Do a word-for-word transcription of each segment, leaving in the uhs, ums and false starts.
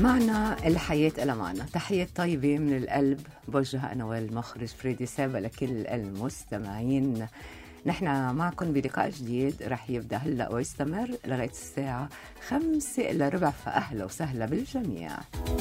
معنا الحياة إلى معنى. تحية طيبة من القلب بوجهها أنا والمخرج فريدي سابا لكل المستمعين. نحن معكم بلقاء جديد رح يبدأ هلأ ويستمر لغاية الساعة خمسة إلا ربع، فأهلا وسهلا بالجميع.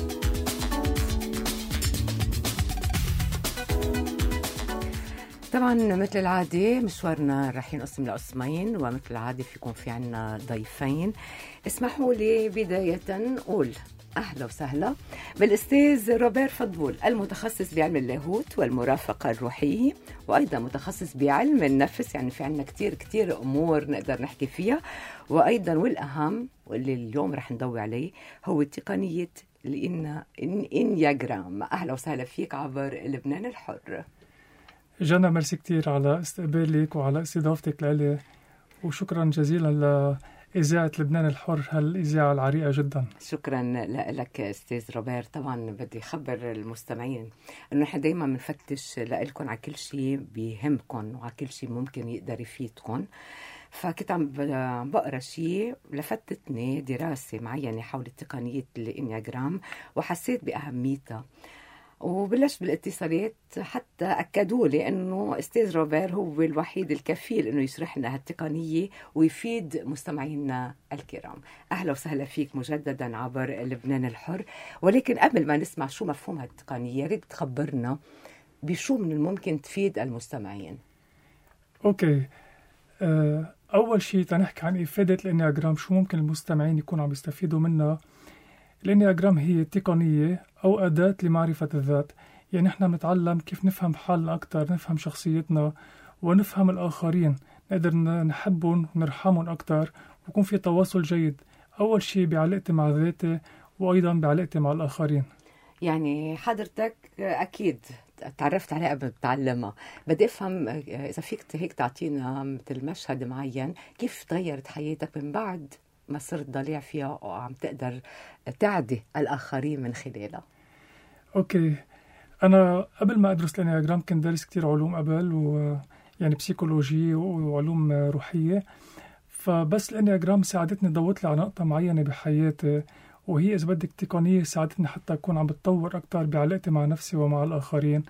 طبعا مثل العادة مشوارنا رح ينقسم لقسمين، ومثل العادة فيكون في عنا ضيفين. اسمحوا لي بداية أقول أهلا وسهلا بالأستاذ روبير فضبول، المتخصص بعلم اللاهوت والمرافقة الروحية، وأيضا متخصص بعلم النفس. يعني في عنا كتير كتير أمور نقدر نحكي فيها، وأيضا والأهم واللي اليوم رح نضوي عليه هو تقنية الإنياغرام. أهلا وسهلا فيك عبر لبنان الحر. جانا ميرسي كتير على استقبالك وعلى استضافتك لي، وشكرا جزيلا لإذاعة لبنان الحر، هالإذاعة العريقة جدا. شكرا لك أستاذ روبير. طبعا بدي أخبر المستمعين أنه نحن دايما بنفتش لكم على كل شيء بيهمكم وعلى كل شيء ممكن يقدر يفيدكم. فكنت عم بقرأ شيء لفتتني دراسة معينة حول تقنية الإنياغرام وحسيت بأهميتها، وبلش بالاتصالات حتى أكدوا لي أنه أستاذ روبير هو الوحيد الكفيل أنه يشرح لنا هالتقنية ويفيد مستمعينا الكرام. أهلا وسهلا فيك مجددا عبر لبنان الحر. ولكن قبل ما نسمع شو مفهوم هالتقنية، ريت تخبرنا بشو من الممكن تفيد المستمعين. أوكي، أول شيء تنحكي عن إفادة الإنياغرام، شو ممكن المستمعين يكونوا عم يستفيدوا منها. الإنياغرام هي تقنية أو أداة لمعرفة الذات. يعني نحن بنتعلم كيف نفهم حالنا أكتر، نفهم شخصيتنا ونفهم الآخرين، نقدر نحبهم ونرحمهم أكتر ويكون في تواصل جيد. أول شيء بعلاقتي مع ذاتي وأيضا بعلاقتي مع الآخرين. يعني حضرتك أكيد تعرفت عليها قبل بتعلمها، بدي أفهم إذا فيك هيك تعطينا مثل مشهد معين كيف تغيرت حياتك من بعد ما صرت ضليع فيها وعم تقدر تعدي الآخرين من خلالها. أوكي، أنا قبل ما أدرس الإنياغرام كنت دارس كتير علوم قبل، ويعني بسيكولوجي وعلوم روحية. فبس الإنياغرام ساعدتني ضوت لي على نقطة معينة بحياتي، وهي إذا بدك تقنية ساعدتني حتى أكون عم بتطور أكتر بعلاقتي مع نفسي ومع الآخرين.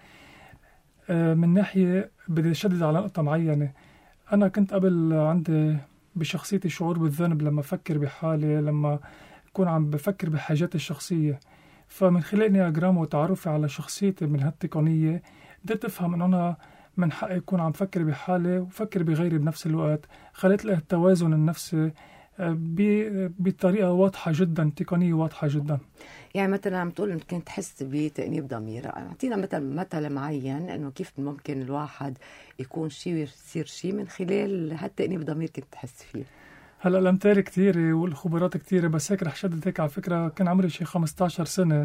من ناحية بدي أشدد على نقطة معينة. أنا كنت قبل عندي بشخصيتي شعور بالذنب لما أفكر بحالي، لما أكون عم بفكر بحاجاتي الشخصية. فمن خلال الإنياغرام وتعرفي على شخصيتي من هالتقنية قدرت أفهم أن أنا من حقي أكون عم فكر بحالي وفكر بغيري بنفس الوقت. خلت له التوازن النفسي بطريقة واضحة جدا، تقنية واضحة جدا. يعني مثلا عم تقول إنك كنت تحس بتأنيب ضمير، أعطينا مثلا مثل معين إنه كيف ممكن الواحد يكون شيء يصير شيء من خلال هالتأنيب ضمير كنت تحس فيه. هلا الأمثال كتيرة والخبرات كتيرة، بس هيك رح شدد هيك على فكرة. كان عمري شي خمسة عشر سنة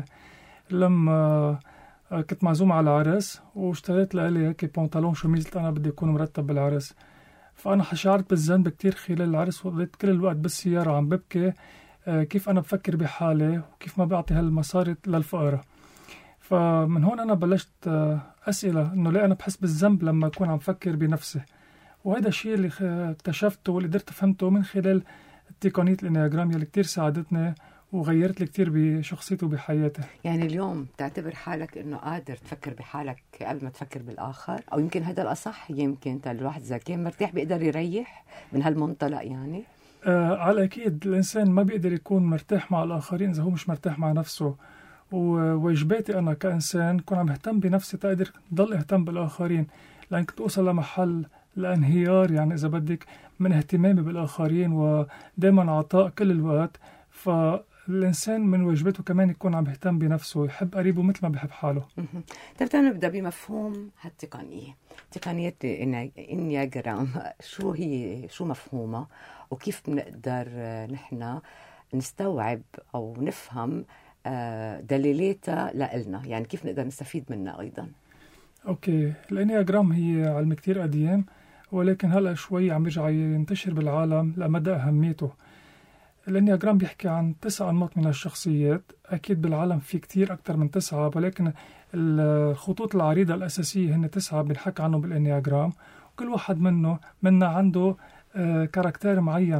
لما كنت معزوم على عرس، واشتريت لي هيك بنطلون شميز، أنا بدي أكون مرتب بالعرس. فأنا شعرت بالذنب كتير خلال العرس، وقضيت كل الوقت بالسيارة عم ببكي كيف أنا بفكر بحالي وكيف ما بعطي هالمصاري للفقراء. فمن هون أنا بلشت أسئلة إنه ليه أنا بحس بالذنب لما أكون عم فكر بنفسي. وهذا الشيء اللي اكتشفته واللي قدرت فهمته من خلال تقنية الإنياغرام اللي كتير ساعدتني وغيرت لي كتير بشخصيتي وبحياتي. يعني اليوم تعتبر حالك إنه قادر تفكر بحالك قبل ما تفكر بالآخر، أو يمكن هذا الأصح، يمكن الواحد إذا كان مرتاح بيقدر يريح من هالمنطلق. يعني آه على أكيد الإنسان ما بيقدر يكون مرتاح مع الآخرين إذا هو مش مرتاح مع نفسه. وواجباتي أنا كإنسان كون عم اهتم بنفسي تقدر ضل اهتم بالآخرين، لأن كنت أوصل لمحل الانهيار يعني إذا بدك من اهتمامي بالآخرين ودائما عطاء كل الوقت. فالإنسان من واجباته كمان يكون عم يهتم بنفسه، يحب قريبه مثل ما بيحب حاله. طيب تعالوا نبدأ بمفهوم هالتقنية، تقنية الإنياغرام. شو هي، شو مفهومها، وكيف بنقدر نحن نستوعب أو نفهم دليلاتها لإلنا، يعني كيف نقدر نستفيد منها أيضا. أوكي، الإنياغرام هي علم كتير قديم، ولكن هلأ شوي عم يرجع ينتشر بالعالم لمدى أهميته. الإنياغرام بيحكي عن تسع أنماط من الشخصيات. أكيد بالعالم في كتير أكتر من تسعة، ولكن الخطوط العريضة الأساسية هن تسعة بنحكي عنهم بالإنياغرام. وكل واحد منه منا عنده آه كاركتير معين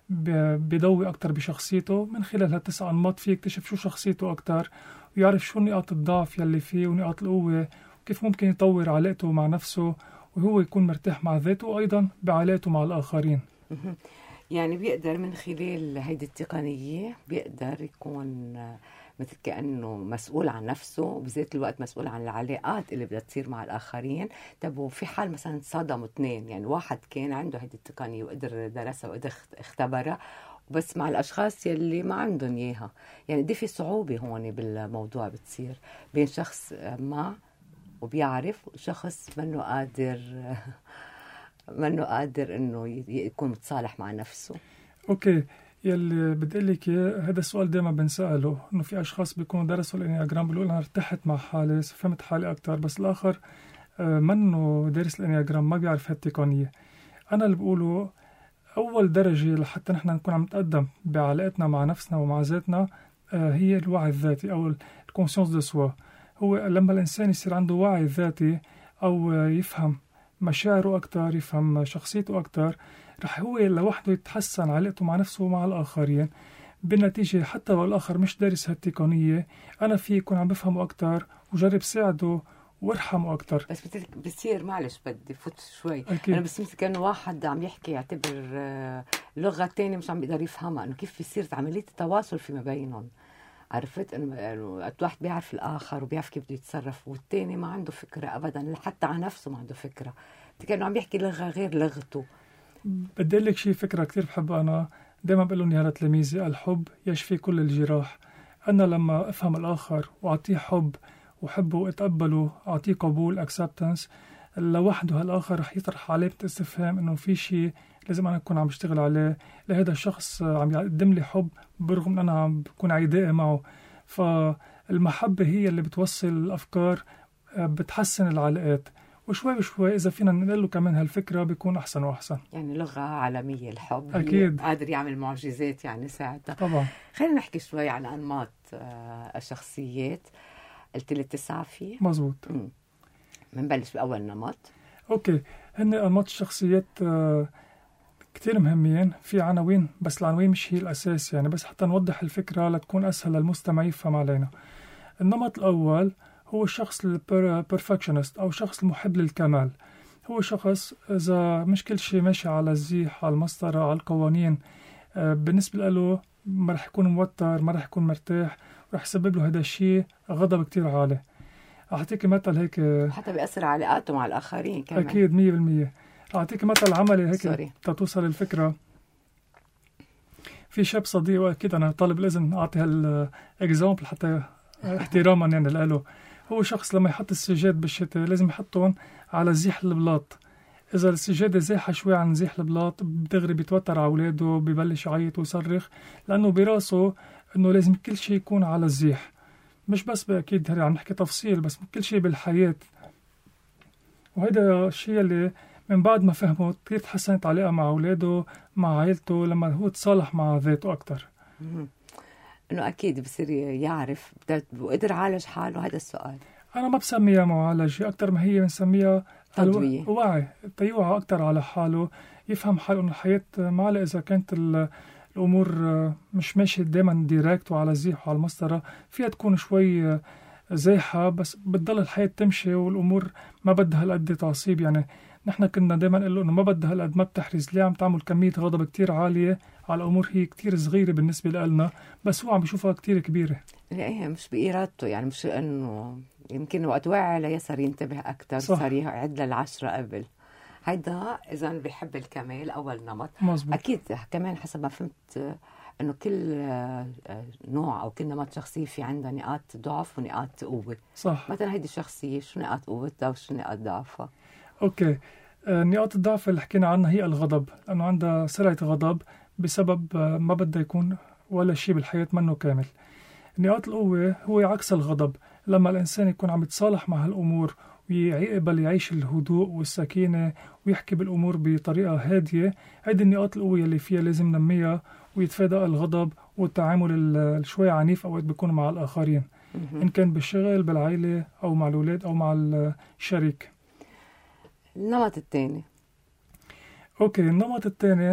بيضوي أكتر بشخصيته. من خلال هالتسع أنماط فيه يكتشف شو شخصيته أكتر، ويعرف شو نقاط الضعف يلي فيه ونقاط القوة، وكيف ممكن يطور علاقته مع نفسه وهو يكون مرتاح مع ذاته، وأيضا بعلاقته مع الآخرين. يعني بيقدر من خلال هيدي التقنية بيقدر يكون مثل كأنه مسؤول عن نفسه، وبذات الوقت مسؤول عن العلاقات اللي بدها تصير مع الآخرين. طب وفي حال مثلا تصادموا اثنين، يعني واحد كان عنده هيدي التقنية وقدر درسها وقدر اختبرها، بس مع الأشخاص يلي ما عندهم إياها، يعني دي في صعوبة هون بالموضوع بتصير بين شخص ما وبيعرف وشخص منه قادر منه قادر إنه يكون متصالح مع نفسه. أوكي، يلي بدي لك هذا السؤال دائما بنسأله، إنه في أشخاص بيكونوا درسوا الإنياجرام بيقولوا أنا ارتحت مع حالي، فهمت حالي أكتر، بس الآخر منه دارس الإنياجرام ما بيعرف هالتقنية. أنا اللي بقوله أول درجة لحتى نحن نكون عم نتقدم بعلاقتنا مع نفسنا ومع ذاتنا هي الوعي الذاتي أو الكونسيونس دو سوا. هو لما الإنسان يصير عنده وعي ذاتي أو يفهم مشاعره أكتر، يفهم شخصيته أكتر، رح هو لوحده يتحسن علاقته مع نفسه ومع الآخرين. بالنتيجة حتى لو الآخر مش دارس هالتقنية، أنا في يكون عم بفهمه أكتر وجرب ساعده وارحمه أكتر. بس بصير معلش بدي فوت شوي أكيد. أنا بس مثل كأنه واحد عم يحكي يعتبر لغة تانية مش عم بيقدر يفهمها، إنه كيف بيصير عملية التواصل فيما بينهم. عرفت إنه واحد بيعرف الآخر وبيعرف كيف بده يتصرف، والتاني ما عنده فكرة أبدا، حتى عن نفسه ما عنده فكرة، كأنه عم يحكي لغة غير لغته. بدي أقول لك شيء فكرة كتير بحبها أنا، دايما بقول لهم يا تلاميذي الحب يشفي كل الجراح. أنا لما أفهم الآخر وأعطيه حب وحبه وأتقبله، أعطيه قبول acceptance، لوحده هالآخر رح يطرح علامة استفهام إنه في شيء لازم أنا أكون عم بشتغل عليه، لهذا الشخص عم يقدم لي حب برغم أن أنا عم بكون عدائي معه. فالمحبة هي اللي بتوصل الأفكار، بتحسن العلاقات، وشوي بشوي إذا فينا ننقل له كمان هالفكرة بيكون أحسن وأحسن. يعني لغة عالمية الحب أكيد قادر يعمل معجزات يعني ساعتها. طبعا. خلينا نحكي شوي عن أنماط الشخصيات. قلت لي تسعة فيه. مزبوط. منبلش بأول نمط. أوكي، هن أنماط الشخصيات كتير مهمين، في عناوين بس العناوين مش هي الأساس، يعني بس حتى نوضح الفكرة لتكون أسهل للمستمع يفهم علينا. النمط الأول هو الشخص البرفكشنست أو شخص المحب للكمال. هو شخص إذا مش كل شيء ماشي على الزيح، على المسطرة، على القوانين، بالنسبة له ما رح يكون موتر، ما رح يكون مرتاح، رح يسبب له هذا الشيء غضب كتير عالي. أعطيك مثل هيك، حتى بيأثر على علاقاته مع الآخرين كمان. أكيد مية بالمية. أعطيك مثل عملي هيك تتوصل الفكرة. في شاب صديق، وأكيد أنا طالب لازم أعطي هالإكزامبل حتى احتراما يعني له. هو شخص لما يحط السجاد بالشتاء لازم يحطهم على زيح البلاط. إذا السجادة زاحة شوي عن زيح البلاط بدغري بيتوتر على أولاده، بيبلش يعيط ويصرخ، لأنه براسه إنه لازم كل شيء يكون على الزيح. مش بس بأكيد هري عم نحكي تفصيل، بس كل شيء بالحياة. وهذا الشيء اللي من بعد ما فهمه كيف تحسنت علاقة مع أولاده، مع عائلته، لما هو تصالح مع ذاته أكتر. إنه أكيد بصير يعرف وقدر عالج حاله. هذا السؤال أنا ما بسميها معالجة أكتر ما هي بنسميها تضوية، وعي، تيوعى أكتر على حاله، يفهم حاله إنه الحياة معلقة. إذا كانت الأمور مش ماشية دايما ديركت وعلى الزيح وعلى المسطرة، فيها تكون شوي زايحة، بس بتضل الحياة تمشي والأمور ما بدها هالقد تعصيب. يعني نحن كنا دايما نقول له إنه ما بدها هالقد، ما بتحرز، ليه عم تعمل كمية غضب كتير عالية على أمور هي كتير صغيرة بالنسبة لنا، بس هو عم بيشوفها كتير كبيرة. لا مش بإرادته، يعني مش إنه يمكن وقت وعي عليه صار ينتبه أكتر، صار يعد للعشرة قبل. هيدا إذا بيحب الكمال أول نمط. مزبوط. أكيد كمان حسب ما فهمت إنه كل نوع أو كل نمط شخصية في عندها نقاط ضعف ونقاط قوة. صح. مثلا هيدي الشخصية شو نقاط قوتها وشو نقاط ضعفها؟ أوكي، نقاط الضعف اللي حكينا عنها هي الغضب، لأنه عندها سرعة غضب بسبب ما بدها يكون ولا شيء بالحياة منه كامل. نقاط القوة هو عكس الغضب، لما الإنسان يكون عم يتصالح مع هالأمور ويقبل يعيش الهدوء والسكينة ويحكي بالأمور بطريقة هادية، هيدي النقاط القوة اللي فيها لازم ننميها، ويتفادى الغضب والتعامل الشوي عنيف أوقات بيكون مع الآخرين، إن كان بالشغل، بالعائلة، أو مع الأولاد، أو مع الشريك. النمط الثاني. أوكي، النمط الثاني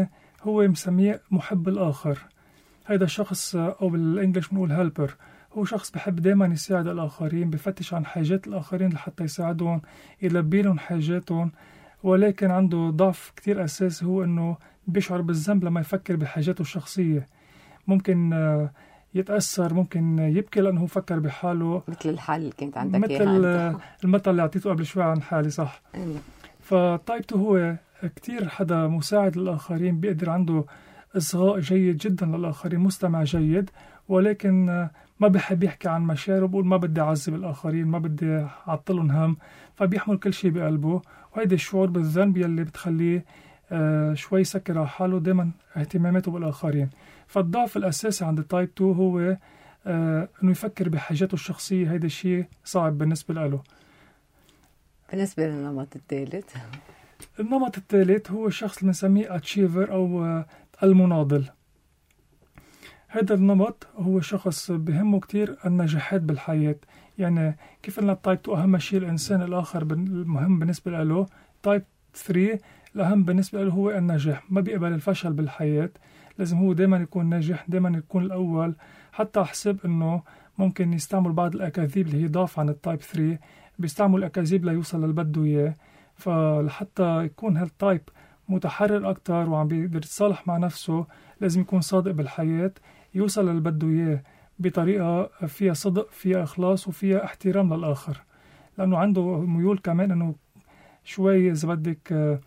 هو مسميه محب الآخر. هيدا الشخص أو بالإنجليش بنقول هيلبر، هو شخص بحب دايما يساعد الآخرين، بفتش عن حاجات الآخرين لحتى يساعدهم، يلبي لهم حاجاتهم، ولكن عنده ضعف كتير أساسي، هو أنه بيشعر بالذنب لما يفكر بحاجاته الشخصية. ممكن يتأثر، ممكن يبكي لأنه فكر بحاله، مثل الحال اللي كنت عندك مثل المثل اللي أعطيته قبل شوي عن حالي، صح. فتايبته هو كتير حدا مساعد للآخرين، بيقدر عنده إصغاء جيد جدا للآخرين، مستمع جيد، ولكن ما بحب يحكي عن مشاعره، بقول ما بدي أعذب الآخرين، ما بدي أعطلهم هم، فبيحمل كل شيء بقلبه. وهيدا الشعور بالذنب يلي بتخليه آه شوي يسكر على حاله، دايما اهتماماته بالآخرين. فالضعف الأساسي عند تايب تو هو آه أنه يفكر بحاجاته الشخصية. هيدا الشيء صعب بالنسبة له. بالنسبة للنمط الثالث، النمط الثالث هو الشخص اللي بنسميه أتشيفر أو آه المناضل. هذا النمط هو شخص بهمه كتير النجاحات بالحياة. يعني كيف قلنا تايب تو أهم شيء الإنسان الآخر المهم بالنسبة له، تايب ثري الأهم بالنسبة له هو النجاح، ما بيقبل الفشل بالحياة، لازم هو دايما يكون ناجح، دايما يكون الأول. حتى أحسب أنه ممكن يستعمل بعض الأكاذيب اللي هي ضعف عن التايب ثري، بيستعمل الأكاذيب ليوصل للبده إياه. فلحتى يكون هالتايب متحرر أكتر وعم بيقدر يتصالح مع نفسه، لازم يكون صادق بالحياة، يوصل للبده إياه بطريقة فيها صدق، فيها إخلاص، وفيها احترام للآخر. لأنه عنده ميول كمان أنه شوي إذا بدك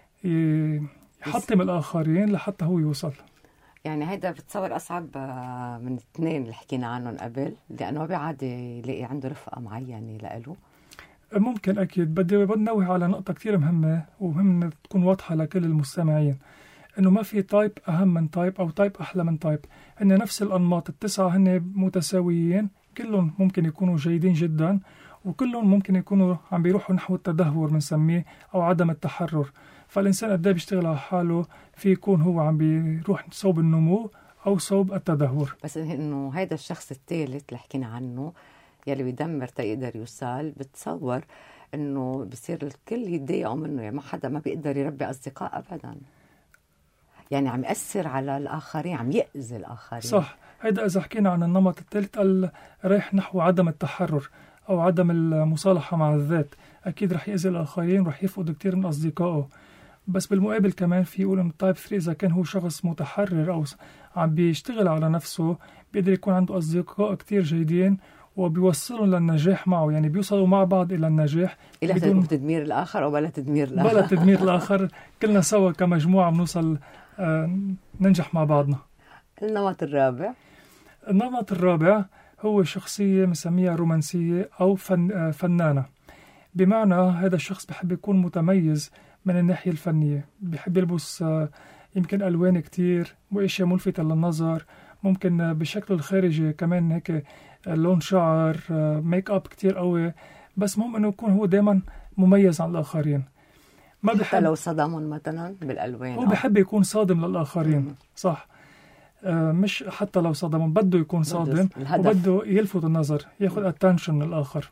يحطم الآخرين لحتى هو يوصل. يعني هيدا بتصور أصعب من الاثنين اللي حكينا عنهم قبل، لأنه بعد يلاقي عنده رفقة معينة لإله. ممكن أكيد. بدي بنوه على نقطة كتير مهمة ومهم تكون واضحة لكل المستمعين، إنه ما في تايب أهم من تايب أو تايب أحلى من تايب. إن نفس الأنماط التسعة هن متساويين، كلهم ممكن يكونوا جيدين جدا، وكلهم ممكن يكونوا عم بيروحوا نحو التدهور بنسميه أو عدم التحرر. فالإنسان قد بيشتغل على حاله، في يكون هو عم بيروح صوب النمو أو صوب التدهور. بس إنه هيدا الشخص الثالث اللي حكينا عنه يلي بيدمر تيقدر يوصل، بتصور إنه بصير الكل يتضايقوا منه، يعني ما حدا ما بيقدر يربي أصدقاء أبدا، يعني عم يأثر على الآخرين، عم يأذي الآخرين. صح. هيدا إذا حكينا عن النمط الثالث رايح نحو عدم التحرر أو عدم المصالحة مع الذات، أكيد رح يأذي الآخرين، رح يفقد كتير من أصدقائه. بس بالمقابل كمان في يقول إنه تايب ثري إذا كان هو شخص متحرر أو عم بيشتغل على نفسه، بيقدر يكون عنده أصدقاء كتير جيدين وبيوصلوا للنجاح معه، يعني بيوصلوا مع بعض إلى النجاح إلى بدون تدمير الآخر أو بلا تدمير الآخر. بلا تدمير الآخر، كلنا سوا كمجموعة بنوصل آه ننجح مع بعضنا. النمط الرابع، النمط الرابع هو شخصية مسميها رومانسية أو فن آه فنانة. بمعنى هذا الشخص بحب يكون متميز من الناحية الفنية، بحب يلبس آه يمكن ألوان كتير وإشياء ملفتة للنظر، ممكن آه بشكله الخارجي كمان هيك لون شعر، ميك اب كتير قوي، بس مهم انه يكون هو دايما مميز عن الاخرين. ما بحب حتى لو صدمهم مثلا بالالوان، هو بحب يكون صادم للاخرين. مم. صح. آه مش حتى لو صدمهم، بده يكون صادم وبده يلفت النظر، ياخذ اتنشن من الاخر.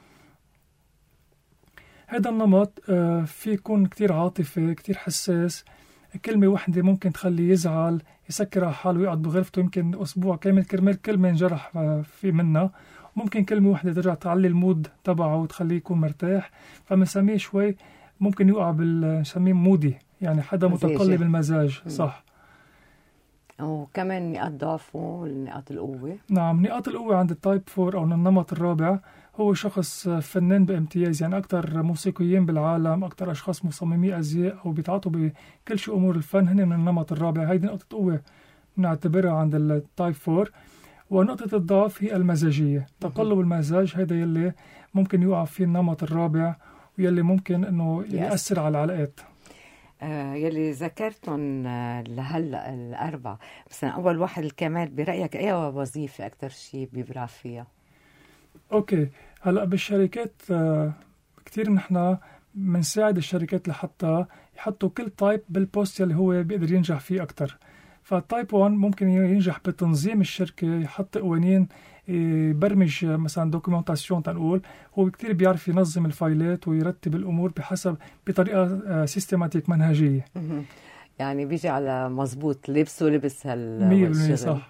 هذا النمط آه في يكون كتير عاطفي، كتير حساس، كلمة واحدة ممكن تخليه يزعل، يسكر على حاله ويقعد بغرفته يمكن أسبوع كامل كرمال كلمة انجرح في منها. ممكن كلمة واحدة ترجع تعلي المود تبعه وتخليه يكون مرتاح، فمنسميه شوي ممكن يوقع بالسميه مودي، يعني حدا متقلب المزاج. صح. وكمان نقاط ضعفه، نقاط القوة. نعم، نقاط القوة عند التايب فور أو النمط الرابع هو شخص فنان بامتياز، يعني أكتر موسيقيين بالعالم، أكتر أشخاص مصممي أزياء أو بيتعاطوا بكل شيء أمور الفن هن من النمط الرابع. هيدي نقطة قوة بنعتبرها عند التايب فور. ونقطة الضعف هي المزاجية، تقلب المزاج، هيدا يلي ممكن يقع فيه النمط الرابع ويلي ممكن أنه يأثر على العلاقات. آه يلي ذكرتهم آه لهلأ الأربعة، مثلا أول واحد الكمال، برأيك أي وظيفة أكتر شيء بيبرع فيها؟ اوكي، هلا بالشركات آه كتير نحن بنساعد الشركات لحتى يحطوا كل تايب بالبوست اللي هو بيقدر ينجح فيه اكتر. فالتايب واحد ممكن ينجح بتنظيم الشركة، يحط قوانين، يبرمج مثلا دوكيومنتاسيون تنقول، هو كتير بيعرف ينظم الفايلات ويرتب الامور بحسب بطريقة آه سيستماتيك منهجية. يعني بيجي على مزبوط لبسه لبس مية بالمية هالشغل. صح.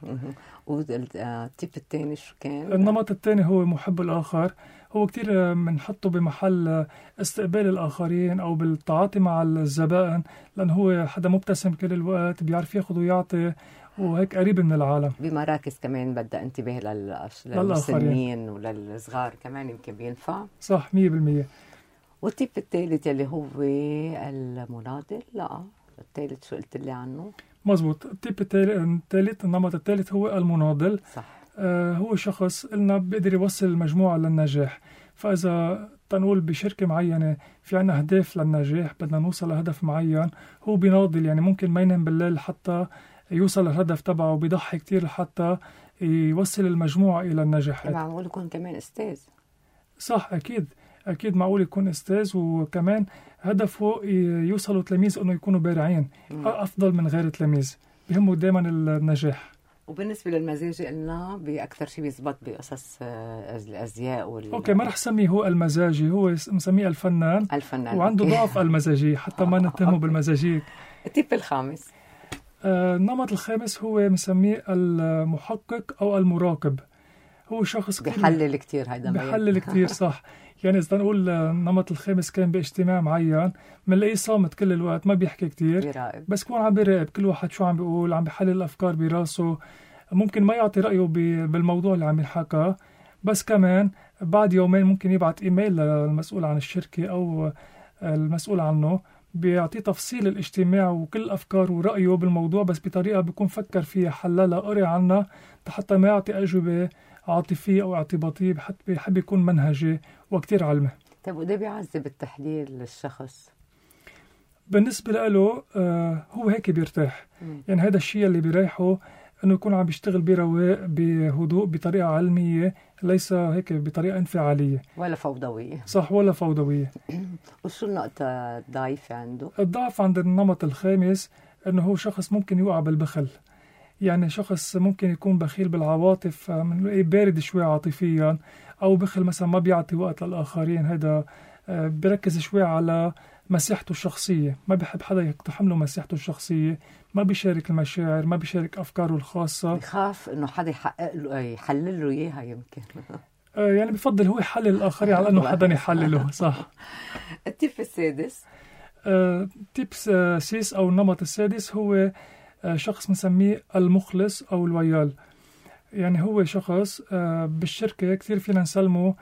والتيب الثاني شو كان؟ النمط الثاني هو محب الآخر. هو كتير بنحطه بمحل استقبال الآخرين أو بالتعاطي مع الزبائن، لأنه هو حدا مبتسم كل الوقت، بيعرف ياخد ويعطي، وهيك قريب من العالم. بمراكز كمان بدها انتباه للأش- للمسنين وللصغار كمان يمكن بينفع. صح مية بالمية. والتيب الثالث اللي هو المناضل. لا الثالث شو قلت لي عنه؟ مزبوط. التيب الثالث، النمط الثالث هو المناضل. صح. آه هو شخص قلنا بيقدر يوصل المجموعة للنجاح. فإذا تنقول بشركة معينة في عنا أهداف للنجاح، بدنا نوصل لهدف معين، هو بيناضل. يعني ممكن ما ينام بالليل حتى يوصل للهدف تبعه، وبيضحي كتير حتى يوصل المجموعة إلى النجاح. معقول يكون كمان أستاذ. صح أكيد. أكيد معقول يكون أستاذ، وكمان هدفه يوصلوا تلاميذ أنه يكونوا بارعين أفضل من غير تلاميذ، بيهمه دائما النجاح. وبالنسبة للمزاجي قلنا بأكثر شيء بيزبط بقصص الأزياء وال... أوكي، ما رح سميه هو المزاجي، هو مسميه الفنان. الفنان وعنده ضعف المزاجية حتى ما نتهمه بالمزاجية. التيب الخامس. آه النمط الخامس هو مسميه المحقق أو المراقب. هو شخص بيحلل كتير. هيدا بيحلل كتير صح. يعني إذا نقول النمط الخامس كان باجتماع معين، بنلاقيه صامت كل الوقت، ما بيحكي كتير، بيراقب. بس يكون عم بيراقب كل واحد شو عم بيقول، عم بيحلل الأفكار براسه. ممكن ما يعطي رأيه بالموضوع اللي عم ينحكى، بس كمان بعد يومين ممكن يبعت إيميل للمسؤول عن الشركة أو المسؤول عنه، بيعطيه تفصيل الاجتماع وكل الأفكار ورأيه بالموضوع، بس بطريقة بيكون فكر فيها، حللها، قرأ عنها، حتى ما يعطي أجوبة عاطفية أو اعتباطية، بيحب يكون منهجي وكتير علمي. طيب وده بيعذب التحليل للشخص؟ بالنسبة له آه هو هيك بيرتاح. م. يعني هذا الشيء اللي بيريحه، انه يكون عم بيشتغل برواق، بهدوء، بطريقة علمية، ليس هيك بطريقة انفعالية ولا فوضوية. صح، ولا فوضوية. وشو النقطة الضعيفة عنده؟ الضعف عند النمط الخامس انه هو شخص ممكن يوقع بالبخل. يعني شخص ممكن يكون بخيل بالعواطف، بارد شوي عاطفيا، او بخل مثلا ما بيعطي وقت للآخرين. هذا بيركز شوي على مساحته الشخصية، ما بيحب حدا يقتحم له مساحته الشخصية، ما بيشارك المشاعر، ما بيشارك أفكاره الخاصة، بخاف إنه حدا يحقق له يحلل له إياها يمكن. يعني بفضل هو يحلل الآخرين على إنه حدا يحلله. صح. التيب السادس. التيب السادس أو النمط السادس هو شخص مسميه المخلص أو الويال. يعني هو شخص بالشركة كثير فينا نسلمه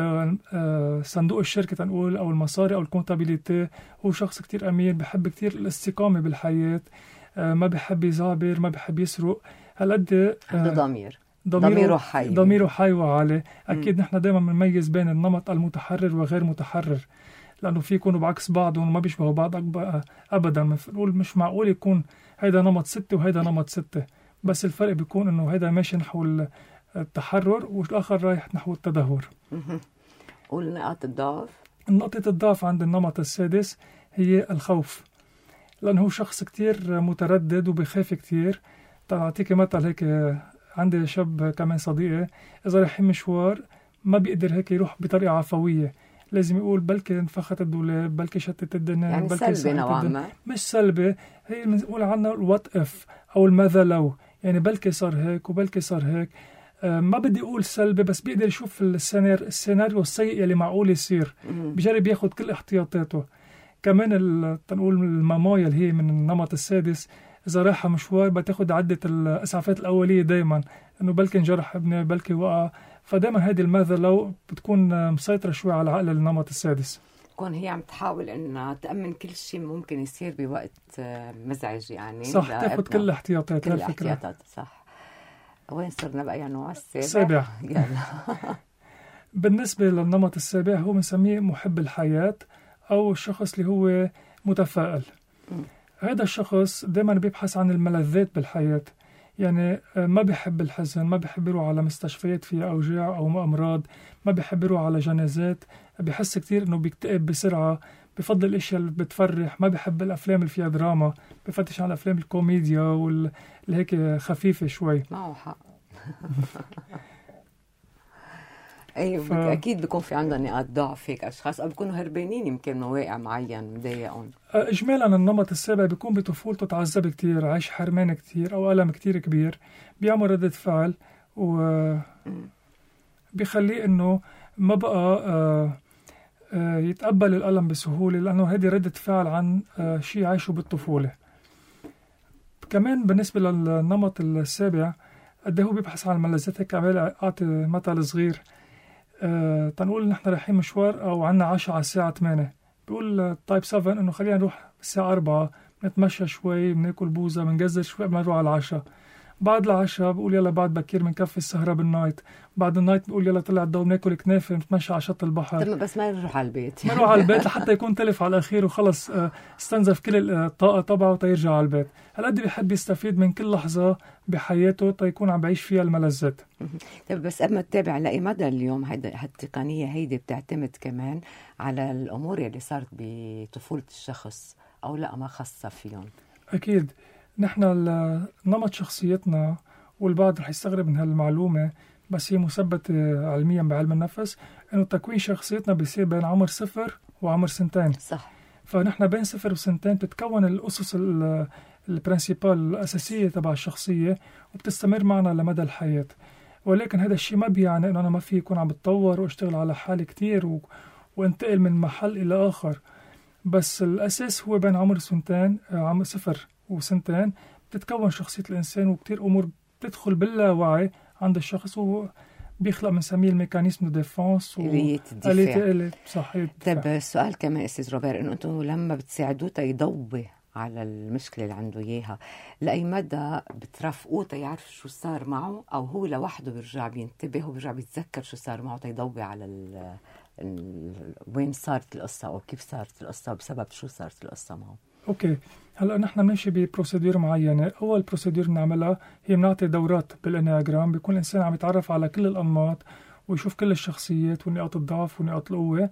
صندوق الشركة تنقول أو المصاري أو الكونتابيليتي. هو شخص كتير أمين، بحب كتير الاستقامة بالحياة، ما بحب يزعبر، ما بحب يسرق. هالقد عنده ضمير، ضميره حي، ضميره حي وعالي. أكيد م. نحن دائما بنميز بين النمط المتحرر وغير متحرر، لأنه في يكونوا بعكس بعض وما بيشبهوا بعض أبدا. بنقول مش معقول يكون هيدا نمط ستة وهيدا نمط ستة، بس الفرق بيكون إنه هيدا ماشي نحو التحرر والآخر رايح نحو التدهور. قول نقاط الضعف. نقطة الضعف عند النمط السادس هي الخوف، لأنه هو شخص كتير متردد وبيخاف كتير. تعطيك مثل هيك، عندي شاب كمان صديقي إذا رايح مشوار ما بيقدر هيك يروح بطريقة عفوية، لازم يقول بلكي انفخت الدولاب، بلكي شتت الدنيا، يعني بلكي سلبي نوعا ما. مش سلبي، هي بنقول عنها الوات اف أو الماذا لو. يعني بلكي صار هيك وبلكي صار هيك. ما بدي أقول سلبي، بس بيقدر يشوف السيناريو, السيناريو السيء اللي معقول يصير، بجرب ياخد كل احتياطاته. كمان تنقول المامايا اللي هي من النمط السادس، إذا رايحة مشوار بتاخد عدة الإسعافات الأولية دايما، إنه بلكي انجرح ابني، بلكي وقع. فدايما هذه الماذا لو بتكون مسيطرة شوي على عقل النمط السادس. تكون هي عم تحاول إنها تأمن كل شيء ممكن يصير بوقت مزعج. يعني صح، تاخد كل الاحتياطات. كل الاحتياطات صح. وين صرنا بقى؟ يعني نوع السابع. السابع. بالنسبة للنمط السابع هو بنسميه محب الحياة أو الشخص اللي هو متفائل. م. هذا الشخص دائما بيبحث عن الملذات بالحياة، يعني ما بيحب الحزن، ما بيحب يروح على مستشفيات فيها أوجاع أو أمراض، ما بيحب يروح على جنازات، بيحس كتير إنه بيكتئب بسرعة، بفضل الأشياء اللي بتفرح، ما بيحب الأفلام اللي فيها دراما، بفتش على أفلام الكوميديا واللي هيك خفيفة شوي. معه حق. ايوه ف... اكيد بيكون في عندهم نقاط ضعف هيك اشخاص، او بيكونوا هربانين يمكن من واقع معين مضايقهم. إجمالا النمط السابع بيكون بطفولته تعذب كتير، عايش حرمان كتير أو ألم كتير كبير، بيعمل ردة فعل وبيخليه إنه ما بقى آه آه يتقبل الألم بسهولة، لأنه هذه ردة فعل عن آه شيء عايشه بالطفولة. كمان بالنسبة للنمط السابع قد هو بيبحث عن الملذات. هيك عمال أعطي مثل صغير، آه تنقول نحن رايحين مشوار أو عنا عشاء على الساعة ثمانية، بيقول تايب سبعة إنه خلينا نروح الساعة أربعة، نتمشى شوي، بناكل بوزة، بنجزر شوي قبل ما نروح على العشاء. بعد العشاء بقول يلا بعد بكير بنكفي السهرة بالنايت. بعد النايت بقول يلا طلع الضوء بناكل كنافة، نتمشى على شط البحر. طب بس ما نروح على البيت ما نروح على البيت لحتى يكون تلف على الأخير وخلص آه استنزف كل الطاقة تبعه تيرجع على البيت. هالقد بيحب يستفيد من كل لحظة بحياته تيكون عم بعيش فيها الملذات. طب بس قبل ما تتابع لأي مدى اليوم هيدا هالتقنية هيدي بتعتمد كمان على الأمور اللي صارت بطفولة الشخص أو لا ما خاصة فيهم؟ أكيد نحن نمط شخصيتنا، والبعض رح يستغرب من هالمعلومة بس هي مثبتة علميا بعلم النفس، إنه تكوين شخصيتنا بيصير بين عمر صفر وعمر سنتين. صح. فنحن بين صفر وسنتين بتتكون الأسس البرنسيبال الأساسية تبع الشخصية وبتستمر معنا لمدى الحياة. ولكن هذا الشيء ما بيعني إنه أنا ما في يكون عم بتطور واشتغل على حالي كتير و... وانتقل من محل إلى آخر. بس الأساس هو بين عمر سنتين عمر صفر وسنتين بتتكون شخصية الإنسان، وكتير أمور بتدخل باللاوعي عند الشخص وبيخلق بنسميه الميكانيزم دو ديفونس آلية الدفاع. صح. طيب السؤال كمان أستاذ روبير، إنه أنتم لما بتساعدوه تيضوي على المشكلة اللي عنده إياها، لأي مدى بترافقوه تيعرف شو صار معه، أو هو لوحده بيرجع بينتبه وبيرجع بيتذكر شو صار معه تيضوي على ال ال وين صارت القصة أو كيف صارت القصة وبسبب شو صارت القصة معه؟ اوكي، هلا نحن بنمشي ببروسيدور معينه. اول بروسيدور بنعملها هي بنعطي دورات بالانياجرام، بيكون الانسان عم يتعرف على كل الانماط ويشوف كل الشخصيات ونقاط الضعف ونقاط القوه.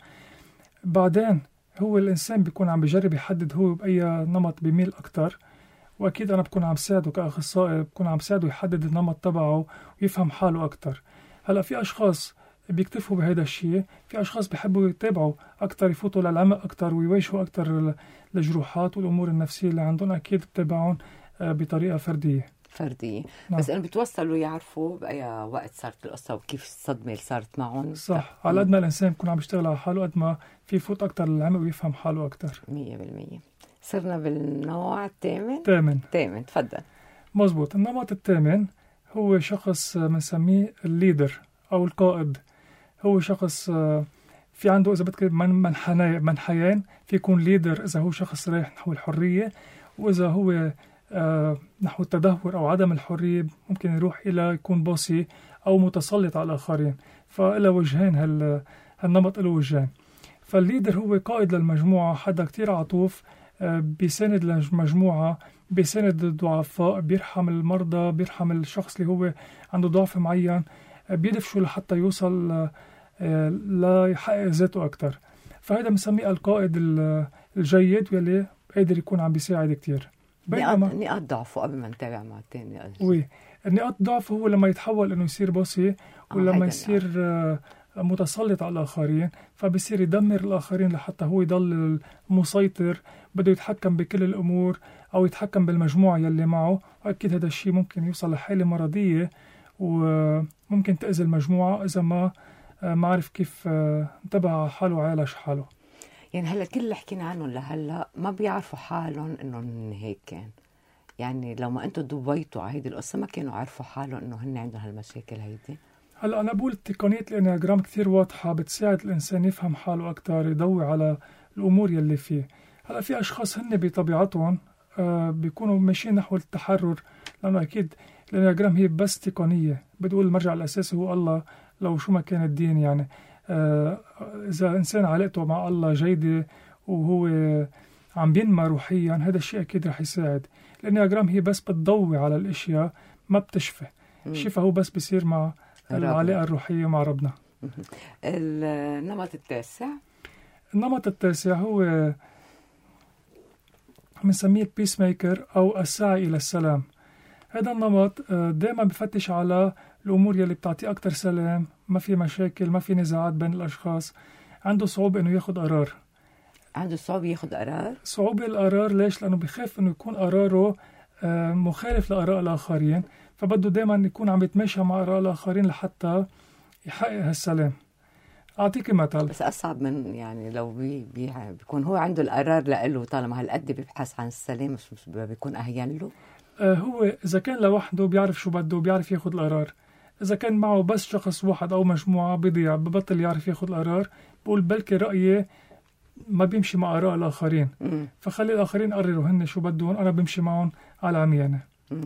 بعدين هو الانسان بيكون عم بجرب يحدد هو باي نمط بيميل اكثر، واكيد انا بكون عم ساعده كاخصائي، بكون عم ساعده يحدد النمط تبعه ويفهم حاله اكثر. هلا في اشخاص بيكتفوا بهذا الشيء، في أشخاص بيحبوا يتابعوا أكتر، يفوتوا للعمق أكتر ويواجهوا أكتر الجروحات والأمور النفسية اللي عندهم، أكيد بتابعون بطريقة فردية فردية. نعم. بس أنا بتوصلوا يعرفوا بأي وقت صارت القصة وكيف الصدمة اللي صارت معهم. صح. ط... على قد ما الإنسان يكون عم يشتغل على حاله قد ما في يفوت أكتر للعمق ويفهم حاله أكتر. مية بالمية. صرنا بالنوع الثامن. تامن تامن تفضل. مزبوط. النمط الثامن هو شخص بنسميه الليدر أو القائد. هو شخص في عنده إذا بدك منحنى منحيين، في يكون ليدر إذا هو شخص رايح نحو الحرية، وإذا هو نحو التدهور أو عدم الحرية ممكن يروح إلى يكون بوسي أو متسلط على الآخرين. فإلى وجهين، هال هالنمط له وجهين. فالليدر هو قائد للمجموعة، حدا كتير عطوف، بيساند المجموعة، بيساند الضعفاء، بيرحم المرضى، بيرحم الشخص اللي هو عنده ضعف معين، بيدفشوا لحتى يوصل لا يحقق ذاته أكتر. فهذا بنسميه القائد الجيد واللي قادر يكون عم بيساعد كتير. نقاط نقاط ضعفه قبل ما نتابع مع الثاني. وي النقاط ضعفه هو لما يتحول إنه يصير بوسي، ولما آه يصير آه متسلط على الآخرين، فبصير يدمر الآخرين لحتى هو يضل مسيطر، بده يتحكم بكل الأمور أو يتحكم بالمجموعة يلي معه. وأكيد هذا الشيء ممكن يوصل لحالة مرضية وممكن تأذي المجموعة إذا ما ما عرف كيف انتبه على حاله وعالج حاله. يعني هلا كل اللي حكينا عنهم لهلا ما بيعرفوا حالهم إنهم هيك كان، يعني لو ما أنتوا ضويتوا على هيدي القصة ما كانوا عارفوا حالهم إنه هن عندهم هالمشاكل هيدي. هلا أنا بقول تقنية الإنياجرام كثير واضحة، بتساعد الإنسان يفهم حاله أكتر، يضوي على الأمور يلي فيه. هلا في أشخاص هن بطبيعتهم آه بيكونوا ماشيين نحو التحرر، لأنه أكيد الإنياجرام هي بس تقنية، بتقول المرجع الأساسي هو الله لو شو ما كان الدين. يعني آه إذا إنسان علاقته مع الله جيدة وهو عم بينمى روحيا، هذا الشيء أكيد رح يساعد. الإنياجرام هي بس بتضوي على الأشياء، ما بتشفى. الشفاء هو بس بيصير مع العلاقة الروحية مع ربنا. النمط التاسع النمط التاسع هو بنسميه البيس ميكر أو الساعي إلى السلام. هذا النمط دائما بفتش على الأمور يلي بتعطيه أكتر سلام، ما في مشاكل، ما في نزاعات بين الأشخاص. عنده صعوبة إنه ياخد قرار. عنده صعوبة ياخد قرار؟ صعوبة القرار ليش؟ لأنه بيخاف إنه يكون قراره مخالف لآراء الآخرين، فبده دائما يكون عم يتماشى مع آراء الآخرين لحتى يحقق هالسلام. أعطيك مثل. بس أصعب من يعني لو بي بي بيكون هو عنده القرار لإله، طالما هالقد بيبحث عن السلام مش, مش بيكون أهين له. آه هو إذا كان لوحده بيعرف شو بده، بيعرف ياخد القرار. إذا كان معه بس شخص واحد أو مجموعة بيضيع، ببطل يعرف ياخد القرار، بقول بلكي رأيي ما بيمشي مع آراء الآخرين. مم. فخلي الآخرين يقرروا هن شو بدهم، أنا بمشي معهم على عميانة.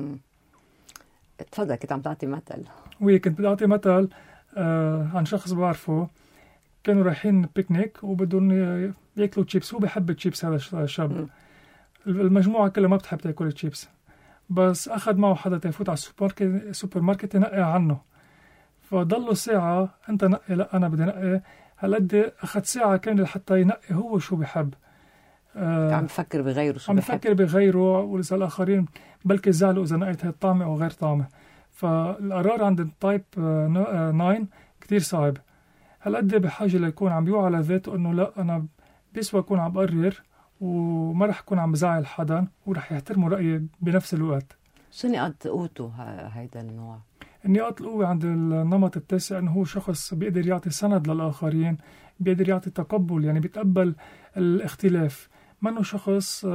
تفضل، كنت عم تعطي مثل. وي كنت بدي أعطي مثل آه عن شخص بعرفه. كانوا رايحين بيكنيك وبدهم ياكلوا تشيبس. هو بيحب التشيبس هذا الشاب. المجموعة كلها ما بتحب تاكل التشيبس، بس أخذ معه حدا تيفوت على السوبر ماركت ينقي عنه. فضلوا ساعة، أنت نقي، لا أنا بدي نقي. هالقد أخذ ساعة كاملة حتى ينقي هو شو بيحب. آه عم بفكر بغيره شو عم بحب. بفكر بغيره، وإذا الآخرين بلكي زعلوا إذا نقيت هاي الطعمة أو غير طعمة. فالقرار عند التايب ناين كتير صعب. هالقد بحاجة ليكون عم بيوعى على ذاته إنه لا، أنا بيسوى أكون عم بقرر وما رح أكون عم بزعل حدا، ورح يحترموا رأيي بنفس الوقت. شو نقاط قوته هيدا النوع؟ نقاط القوة عند النمط التاسع إنه هو شخص بيقدر يعطي سند للآخرين، بيقدر يعطي تقبل، يعني بيتقبل الاختلاف. منه شخص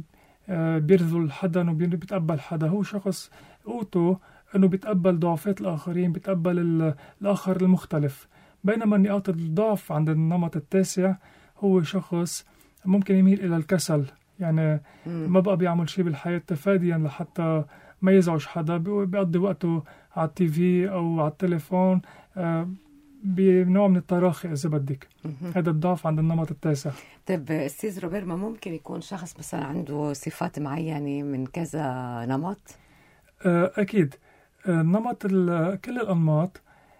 بيرذل حدا وبيتقبل حدا. هو شخص قوته إنه بيتقبل ضعفات الآخرين، بيتقبل الآخر المختلف. بينما نقاط الضعف عند النمط التاسع هو شخص ممكن يميل إلى الكسل، يعني مم. ما بقى بيعمل شيء بالحياة تفاديا لحتى ما يزعج حدا، بيقضي وقته على التي في أو على التليفون آه بنوع من التراخي إذا بدك. هذا الضعف عند النمط التاسع. طيب أستاذ روبير، ما ممكن يكون شخص مثلا عنده صفات معينة من كذا نمط؟ آه أكيد. آه نمط كل الأنماط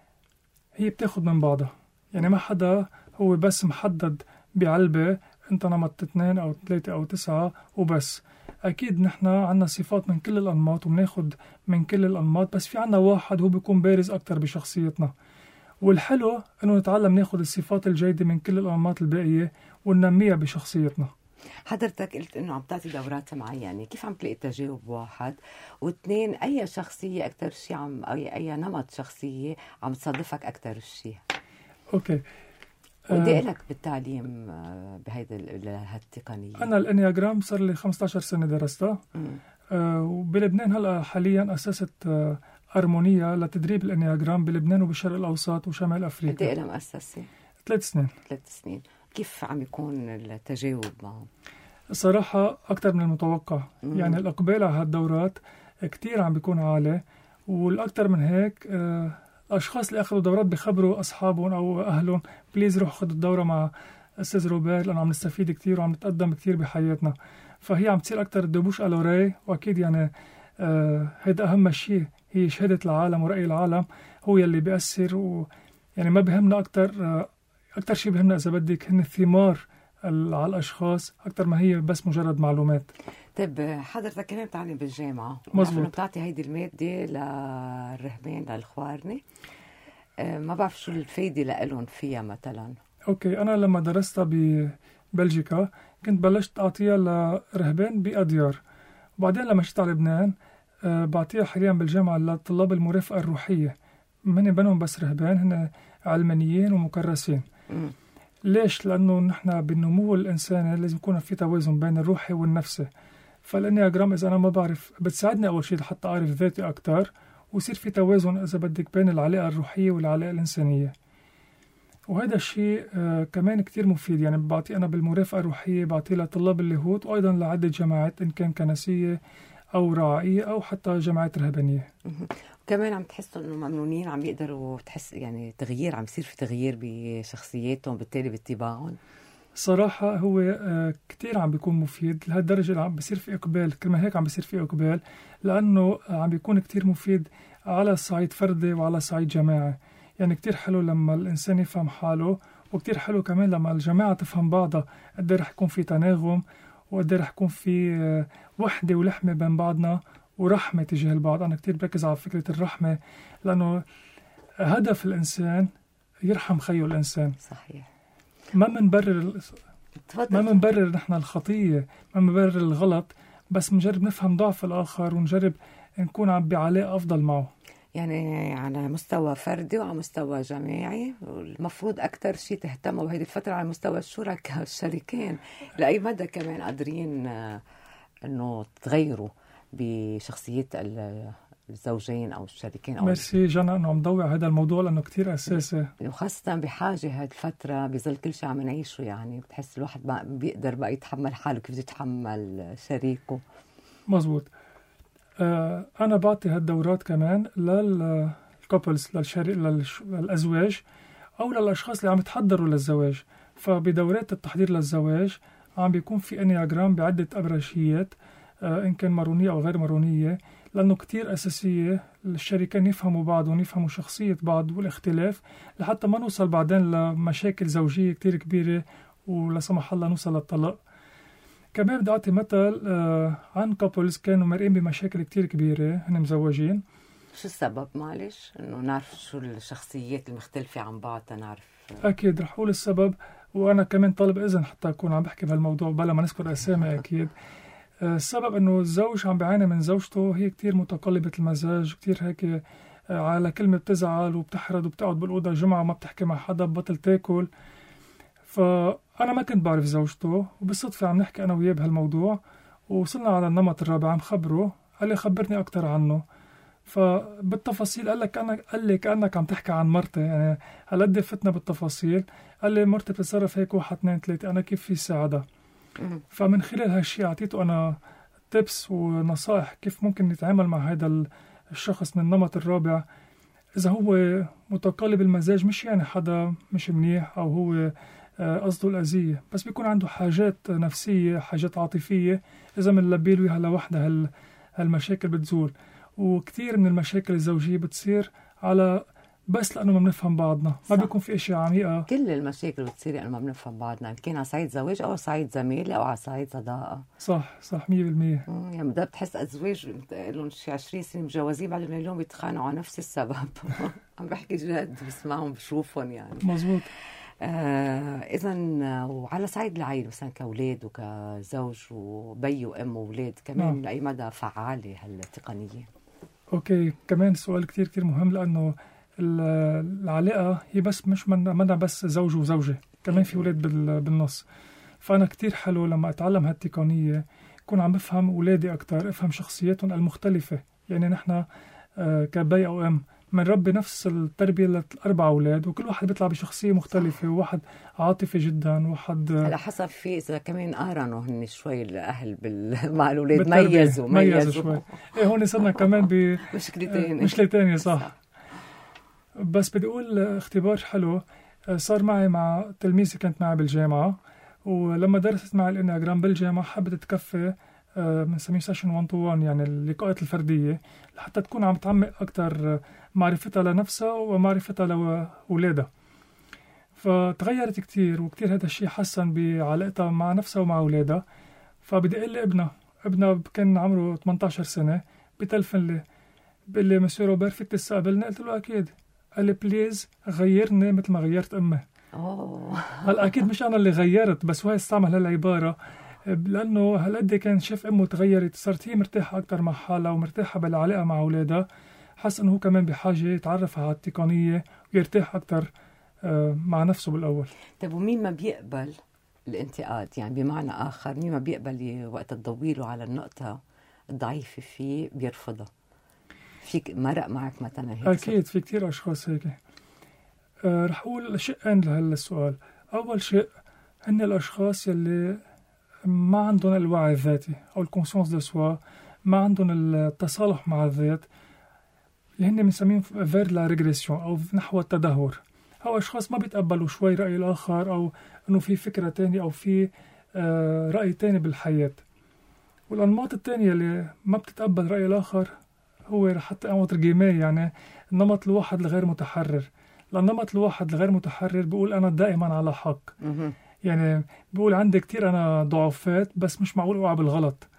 هي بتاخد من بعضها، يعني ما حدا هو بس محدد بعلبة انت نمط اثنين او ثلاثة او تسعة وبس. اكيد نحن عنا صفات من كل الانماط وبناخد من كل الانماط، بس في عنا واحد هو بيكون بارز اكتر بشخصيتنا. والحلو انه نتعلم ناخد الصفات الجيدة من كل الانماط الباقية وننميها بشخصيتنا. حضرتك قلت انه عم تعطي دورات معينه، كيف عم تلاقي تجاوب؟ واحد واثنين، اي شخصيه اكثر شيء عم اي اي نمط شخصيه عم تصادفك اكثر شيء؟ اوكي. ودي لك بالتعليم بهيدا هالتقنيه. انا الانياجرام صار لي خمسة عشر سنه درستها. آه وبلبنان هلا حاليا اسست آه ارمونيه لتدريب الانياجرام بلبنان وبالشرق الاوسط وشمال افريقيا. قد ايه مؤسسه؟ ثلاث سنين. ثلاث سنين. كيف عم يكون التجاوب معهم؟ الصراحة أكتر من المتوقع. مم. يعني الإقبال على هالدورات كتير عم بيكون عالي، والأكتر من هيك آه الأشخاص اللي أخذوا دورات بيخبروا أصحابهم أو أهلهم بليز روح خذوا الدورة مع أستاذ روبير لأنه عم نستفيد كتير وعم نتقدم كتير بحياتنا. فهي عم تصير أكتر دبوش ألوري، وأكيد يعني آه هيدا أهم شيء، هي شهادة العالم ورأي العالم هو يلي بيأثر. ويعني ما بهمنا أكتر آه أكتر شيء بهمنا إذا بدك هن الثمار على الأشخاص أكتر ما هي بس مجرد معلومات. طيب حضرتك كمان بتعلم بالجامعة، مظبوط. بتعطي هيدي المادة للرهبان للخوارني، أه ما بعرف شو الفايدة لهم فيها مثلا. أوكي، أنا لما درستها ببلجيكا كنت بلشت أعطيها لرهبان بأديار، وبعدين لما جيت على لبنان أه بعطيها حاليا بالجامعة لطلاب المرافقة الروحية. من بينهم بس رهبان، هن علمانيين ومكرسين. م. ليش؟ لأنه نحن بالنمو الإنساني لازم يكون في توازن بين الروحي والنفسي. فالإنياجرام إذا أنا ما بعرف بتساعدني أول شيء حتى أعرف ذاتي أكتر، ويصير في توازن إذا بدك بين العلاقة الروحية والعلاقة الإنسانية. وهذا الشيء آه كمان كتير مفيد. يعني بعطي أنا بالمرافقة الروحية بعطي لطلاب اللاهوت وأيضا لعدة جماعات إن كان كنسية أو رعائية أو حتى جماعات رهبانية. كمان عم تحسوا إنه ممنونين، عم يقدروا تحس يعني تغيير، عم يصير في تغيير بشخصياتهم بالتالي باتباعهم. صراحة هو آه كتير عم بيكون مفيد لهالدرجة اللي عم بيصير في إقبال. كلمة هيك عم بيصير في إقبال لأنه عم بيكون كتير مفيد على الصعيد فردي وعلى الصعيد جماعي. يعني كتير حلو لما الإنسان يفهم حاله، وكتير حلو كمان لما الجماعة تفهم بعضها. قد رح يكون في تناغم وقد رح يكون في آه وحدة ولحمة بين بعضنا ورحمة تجاه البعض. أنا كتير بركز على فكرة الرحمة، لأنه هدف الإنسان يرحم خيه الإنسان. صحيح. ما منبرر ما منبرر نحن الخطية، ما منبرر الغلط، بس منجرب نفهم ضعف الآخر ونجرب نكون عم بعلاقة أفضل معه. يعني على مستوى فردي وعلى مستوى جماعي، المفروض أكتر شيء تهتموا بهذه الفترة على مستوى الشركاء الشريكين. لأي مدى كمان قادرين أنه تغيروا بشخصية الزوجين أو الشريكين؟ أو ميرسي جانا أنه عم ضوع هذا الموضوع لأنه كتير أساسي، وخاصة بحاجة هذه الفترة بيظل كل شيء عم نعيشه. يعني بتحس الواحد ما بيقدر بقى يتحمل حاله كيف يتحمل شريكه. مزبوط. آه أنا بعطي هالدورات كمان للكوبلز، للأزواج أو للأشخاص اللي عم يتحضروا للزواج. فبدورات التحضير للزواج عم بيكون في انياجرام بعدة أبرشيات، آه إن كان مرونية أو غير مرونية، لأنه كتير أساسية الشريكين يفهموا بعض ويفهموا شخصية بعض والاختلاف، لحتى ما نوصل بعدين لمشاكل زوجية كتير كبيرة ولا سمح الله نوصل للطلاق. كمان بدي أعطي مثل آه عن كابلز كانوا مرقين بمشاكل كتير كبيرة، هن مزوجين. شو السبب؟ معلش إنه نعرف شو الشخصيات المختلفة عن بعض تنعرف. أكيد رح أقول السبب، وأنا كمان طالب إذن حتى أكون عم بحكي بهالموضوع بلا ما نذكر أسامي. أكيد آه السبب إنه الزوج عم بيعاني من زوجته، هي كتير متقلبة المزاج، كتير هيك آه على كلمة بتزعل وبتحرد وبتقعد بالأوضة جمعة وما بتحكي مع حدا، بطل تاكل. فأنا ما كنت بعرف زوجته، وبالصدفة عم نحكي أنا وياه بهالموضوع، ووصلنا على النمط الرابع. عم خبره، قال لي خبرني أكتر عنه. فبالتفاصيل قال لك كأنك قال لي كأنك عم تحكي عن مرتي، يعني هالقد فتنا بالتفاصيل. قال لي مرتي بتتصرف هيك واحد اثنين ثلاثة، أنا كيف في ساعدها؟ فمن خلال هالشي أعطيته أنا تيبس ونصائح كيف ممكن نتعامل مع هذا الشخص من النمط الرابع. إذا هو متقلب المزاج، مش يعني حدا مش منيح أو هو قصده الأذية، بس بيكون عنده حاجات نفسية، حاجات عاطفية، إذا منلبي له إياها لوحدها هالمشاكل بتزول. وكثير من المشاكل الزوجية بتصير على بس لأنه ما بنفهم بعضنا، ما بيكون في أشياء عميقة. كل المشاكل بتصير لأنه ما بنفهم بعضنا، كان على صعيد زواج أو صعيد زميلة أو على صعيد صداقة. صح صح مية بالمية. يعني بدأ بتحس أزواج لهم شي عشرين سنة متجوزين بعد من اليوم بيتخانقوا على نفس السبب. عم بحكي جد، بسمعهم بشوفهم يعني. مزبوط. آه إذن وعلى صعيد العائلة مثلا كأولاد وكزوج وبي وأم وأولاد كمان، نعم. لأي مدى فعالة هالتقنية؟ أوكي، كمان سؤال كتير كتير مهم، لأنه العلاقة هي بس مش منا بس زوج وزوجة، كمان في أولاد بالنص. فأنا كتير حلو لما أتعلم هالتقنية يكون عم بفهم أولادي أكتر، أفهم شخصياتهم المختلفة. يعني نحن آه كبي أو أم منربي نفس التربية للأربع أولاد، وكل واحد بيطلع بشخصية مختلفة، وواحد عاطفي جدا، وواحد على حسب في إذا كمان قارنوا هن شوي الأهل بال... مع الأولاد ميزوا ميزوا شوي. إيه هون صرنا كمان ب مشكلة تانية مشكلة تانية صح. صح. بس بدي أقول اختبار حلو صار معي مع تلميذة كانت معي بالجامعة، ولما درست معي الإنياجرام بالجامعة حبت تكفي بنسميه سيشن واحد تو واحد، يعني اللقاءات الفردية، لحتى تكون عم تعمق أكتر معرفتها لنفسها ومعرفتها لأولادها. فتغيرت كتير، وكتير هذا الشيء حسن بعلاقتها مع نفسها ومع أولادها. فبدي أقول لي ابنها ابنها كان عمره ثمانية عشر سنة، بتلفن لي بقول لي مسيو روبير فيك تستقبلني؟ قلت له أكيد. قال لي بليز غيرني مثل ما غيرت أمي. هلا أكيد مش أنا اللي غيرت، بس هو استعمل هالعبارة لأنه هالقد كان شاف أمه تغيرت، صارت هي مرتاحة أكتر مع حالها ومرتاحة بالعلاقة مع أولادها. حس إنه هو كمان بحاجة يتعرف على التقنية ويرتاح أكتر مع نفسه بالأول. طيب ومين ما بيقبل الانتقاد؟ يعني بمعنى آخر، مين ما بيقبل وقت تضويله على النقطة الضعيفة فيه بيرفضها؟ فيك مرق معك مثلا هيك؟ أكيد في كتير أشخاص هيك. أه رح أقول شقين لهالسؤال. أول شيء هن الأشخاص يلي ما عندهم الوعي الذاتي أو الكونسيونس دو سوا، ما عندهم التصالح مع الذات، اللي هن بنسميهم فير لا ريغريسيون أو نحو التدهور. هو أشخاص ما بيتقبلوا شوي رأي الآخر، أو إنه في فكرة تانية أو في آه رأي تاني بالحياة. والأنماط التانية اللي ما بتتقبل رأي الآخر هو حتى أنماط الجيمية، يعني النمط الواحد الغير متحرر. النمط الواحد الغير متحرر بيقول أنا دائما على حق، يعني بيقول عندي كتير أنا ضعفات بس مش معقول أوعى بالغلط.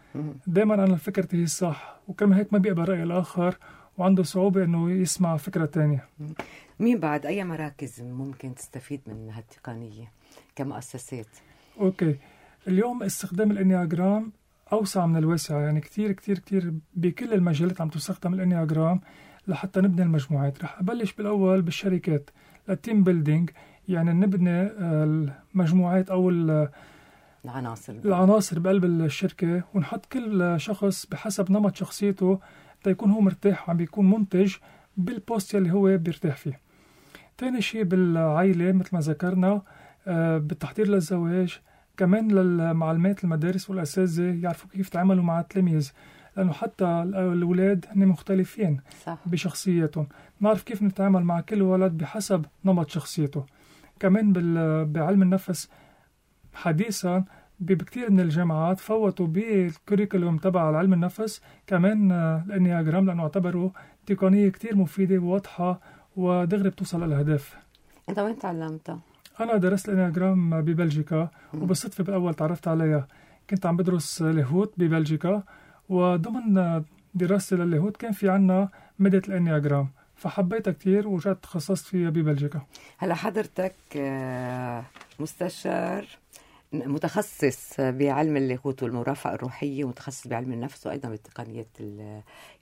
دايما أنا فكرتي هي الصح، وكمان هيك ما بيقبل رأي الآخر وعنده صعوبة إنه يسمع فكرة تانية. مين بعد أي مراكز ممكن تستفيد من هالتقنية كمؤسسات؟ أوكي، اليوم استخدام الإنياجرام أوسع من الواسع، يعني كتير كتير كتير بكل المجالات عم تستخدم الإنياجرام لحتى نبني المجموعات. رح أبلش بالأول بالشركات، التيم بيلدينج، يعني نبني المجموعات أو العناصر العناصر بقلب الشركة، ونحط كل شخص بحسب نمط شخصيته تيكون هو مرتاح وعم بيكون منتج بالبوست اللي هو بيرتاح فيه. تاني شيء بالعائلة مثل ما ذكرنا، بالتحضير للزواج، كمان للمعلمات المدارس والأساتذة يعرفوا كيف يتعاملوا مع التلاميذ، لأنه حتى الأولاد هن مختلفين صح. بشخصيتهم، نعرف كيف نتعامل مع كل ولد بحسب نمط شخصيته. كمان بعلم النفس حديثا بكثير من الجامعات فوتوا بالكوريكولوم تبع علم النفس كمان الانياجرام، لأنه اعتبروا تقنية كتير مفيدة وواضحة ودغري بتوصل للهدف. أنت وين تعلمتها؟ أنا درست الانياجرام ببلجيكا، وبالصدفة بالأول تعرفت عليها. كنت عم بدرس لاهوت ببلجيكا، وضمن دراستي للاهوت كان في عنا مادة الانياجرام، فحبيتها كتير ورجعت تخصصت فيها ببلجيكا. هلا حضرتك مستشار متخصص بعلم اللاهوت والمرافقة الروحية، ومتخصص بعلم النفس، وأيضا بتقنية ال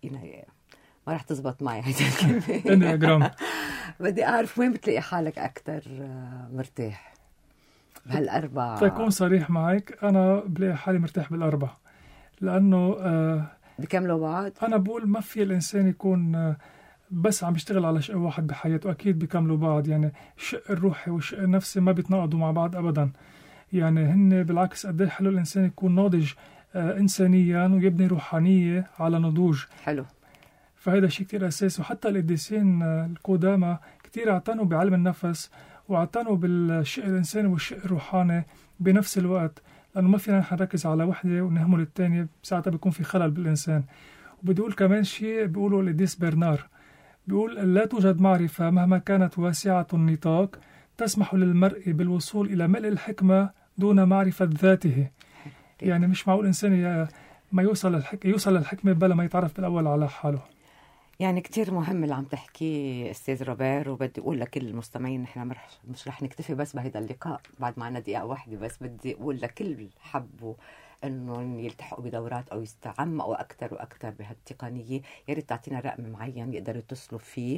ما رح تزبط معي هيدا الكلمة انياجرام. بدي أعرف وين بتلاقي حالك أكتر مرتاح بهالأربع؟ تكون صريح معك، أنا بلاقي حالي مرتاح بالأربع، لأنه آه بكملوا بعض. أنا بقول ما في الإنسان يكون آه بس عم يشتغل على شيء واحد بحياته، أكيد بيكملوا بعض. يعني الشق الروحي والشق النفسي ما بيتناقضوا مع بعض أبدا، يعني هن بالعكس. قد ايه حلو الإنسان يكون ناضج آه إنسانيا ويبني روحانية على نضوج. حلو. فهذا شيء كتير أساسي. وحتى القديسين آه القدامى كتير اعتنوا بعلم النفس، واعتنوا بالشق الإنساني والشق الروحاني بنفس الوقت، لأنه ما فينا نركز على وحدة ونهمل الثانية، ساعتها بيكون في خلل بالإنسان. وبدي أقول كمان شيء بيقوله القديس برنار، بيقول لا توجد معرفة مهما كانت واسعة النطاق تسمح للمرء بالوصول إلى ملء الحكمة دون معرفة ذاته. يعني مش معقول إنسان ما يوصل للحك... يوصل للحكمة بلا ما يتعرف بالأول على حاله. يعني كتير مهم اللي عم تحكيه أستاذ روبير، وبدي أقول لكل المستمعين نحن مش رح نكتفي بس بهذا اللقاء بعد معنا دقيقة واحدة بس. بدي أقول لكل حبوا أنه يلتحقوا بدورات أو يستعمقوا أكتر وأكتر بهالتقنية، يا ريت تعطينا رقم معين يقدروا يتصلوا فيه،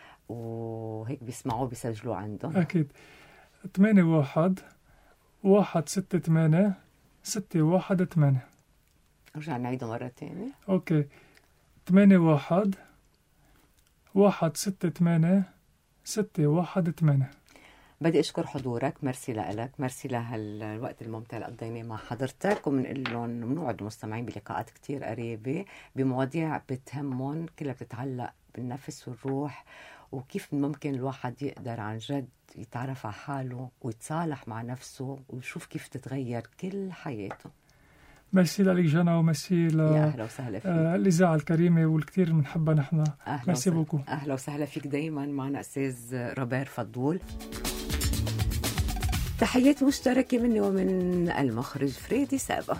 وهيك بيسمعوه بيسجلوا عندهم. أكيد. ثمانية واحد واحد ستة ثمانية ستة واحد ثمانية. رجع نعيده مرة تانية. أوكي، ثمانية واحد واحد ستة ثمانية ستة واحد ثمانية. بدي أشكر حضورك، مرسي لك، مرسي لهالوقت الممتع اللي قضيناه مع حضرتك، ومنقول لهم بنوعد المستمعين بلقاءات كتير قريبة بمواضيع بتهمهم كلها بتتعلق بالنفس والروح، وكيف ممكن الواحد يقدر عن جد يتعرف على حاله ويتصالح مع نفسه ويشوف كيف تتغير كل حياته. ميرسي لك جانا، وميرسي للإذاعة الكريمة والكثير بنحبها نحن. ميرسي بوكو. أهلا وسهلا فيك دايما معنا أستاذ روبير فضول. تحيات مشتركة مني ومن المخرج فريدي سابا.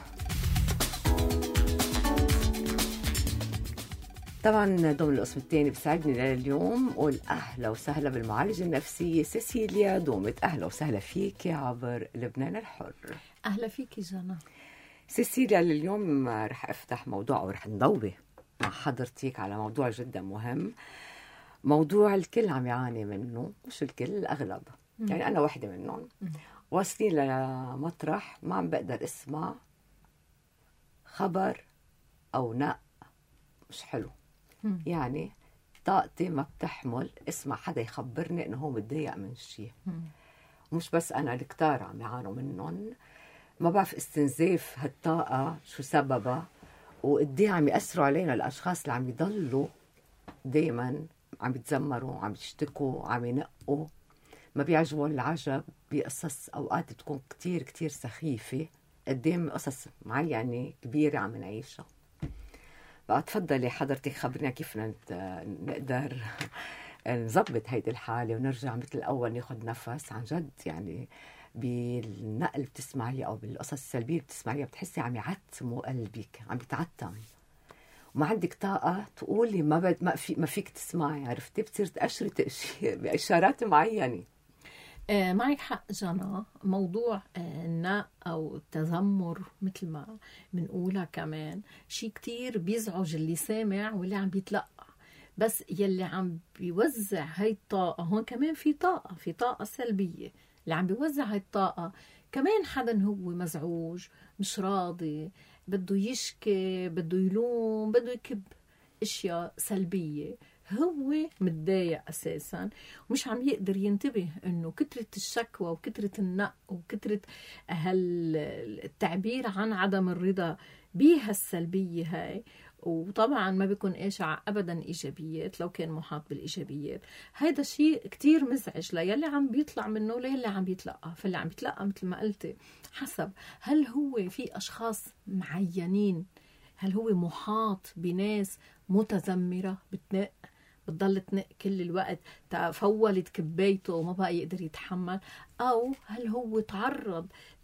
طبعا ضمن القسم الثاني بساعدني لليوم قول أهلا وسهلا بالمعالجة النفسية سيسيليا دومت. أهلا وسهلا فيك عبر لبنان الحر. أهلا فيك جانا. سيسيليا، لليوم رح أفتح موضوع ورح نضوي مع حضرتك على موضوع جدا مهم، موضوع الكل عم يعاني منه، مش الكل، الأغلب. مم. يعني أنا واحدة منهم. واصلين لمطرح ما عم بقدر اسمع خبر أو نق مش حلو. مم. يعني طاقتي ما بتحمل اسمع حدا يخبرني إنه هو متضايق من شيء. ومش بس أنا، الكتار عم يعانوا منهم. ما بعرف استنزاف هالطاقة شو سببها، وقديه عم يأثروا علينا الأشخاص اللي عم يضلوا دايما عم يتذمروا، عم يشتكوا، عم ينقوا، ما بيعجبوا العجب بقصص أوقات بتكون كتير كتير سخيفة قدام قصص معينة كبيرة عم نعيشها. بقى تفضلي حضرتك خبرنا كيف نقدر نظبط هيدي الحالة ونرجع مثل الأول ناخد نفس عن جد، يعني بالنقل بتسمعيه أو بالقصص السلبية بتسمعيها بتحسي عم يعتموا قلبك، عم يتعتم، وما عندك طاقة تقولي ما بد ما في ما فيك تسمعي، عرفتي؟ بتصير تقشري تقشير بإشارات معينة. آه معك حق جنى. موضوع آه النق أو التذمر مثل ما بنقولها كمان شيء كتير بيزعج اللي سامع واللي عم بيتلقى، بس يلي عم بيوزع هاي الطاقة هون كمان في طاقة في طاقة سلبية. اللي عم بيوزع هاي الطاقة كمان حدا هو مزعوج، مش راضي، بده يشكي، بده يلوم، بده يكب اشياء سلبية، هو متضايق اساسا ومش عم يقدر ينتبه انه كترة الشكوى وكترة النق وكترة هالتعبير عن عدم الرضا بيها السلبية هاي. وطبعا ما بيكون إشعاع أبدا إيجابيات لو كان محاط بالإيجابيات. هيدا شيء كتير مزعج ليلي عم بيطلع منه ليلي عم بيتلقى. فاللي عم بيتلقى مثل ما قلتي حسب هل هو في أشخاص معينين، هل هو محاط بناس متذمرة بتنق بتضل تنق كل الوقت تفولت كبايته وما بقى يقدر يتحمل، أو هل هو تعرض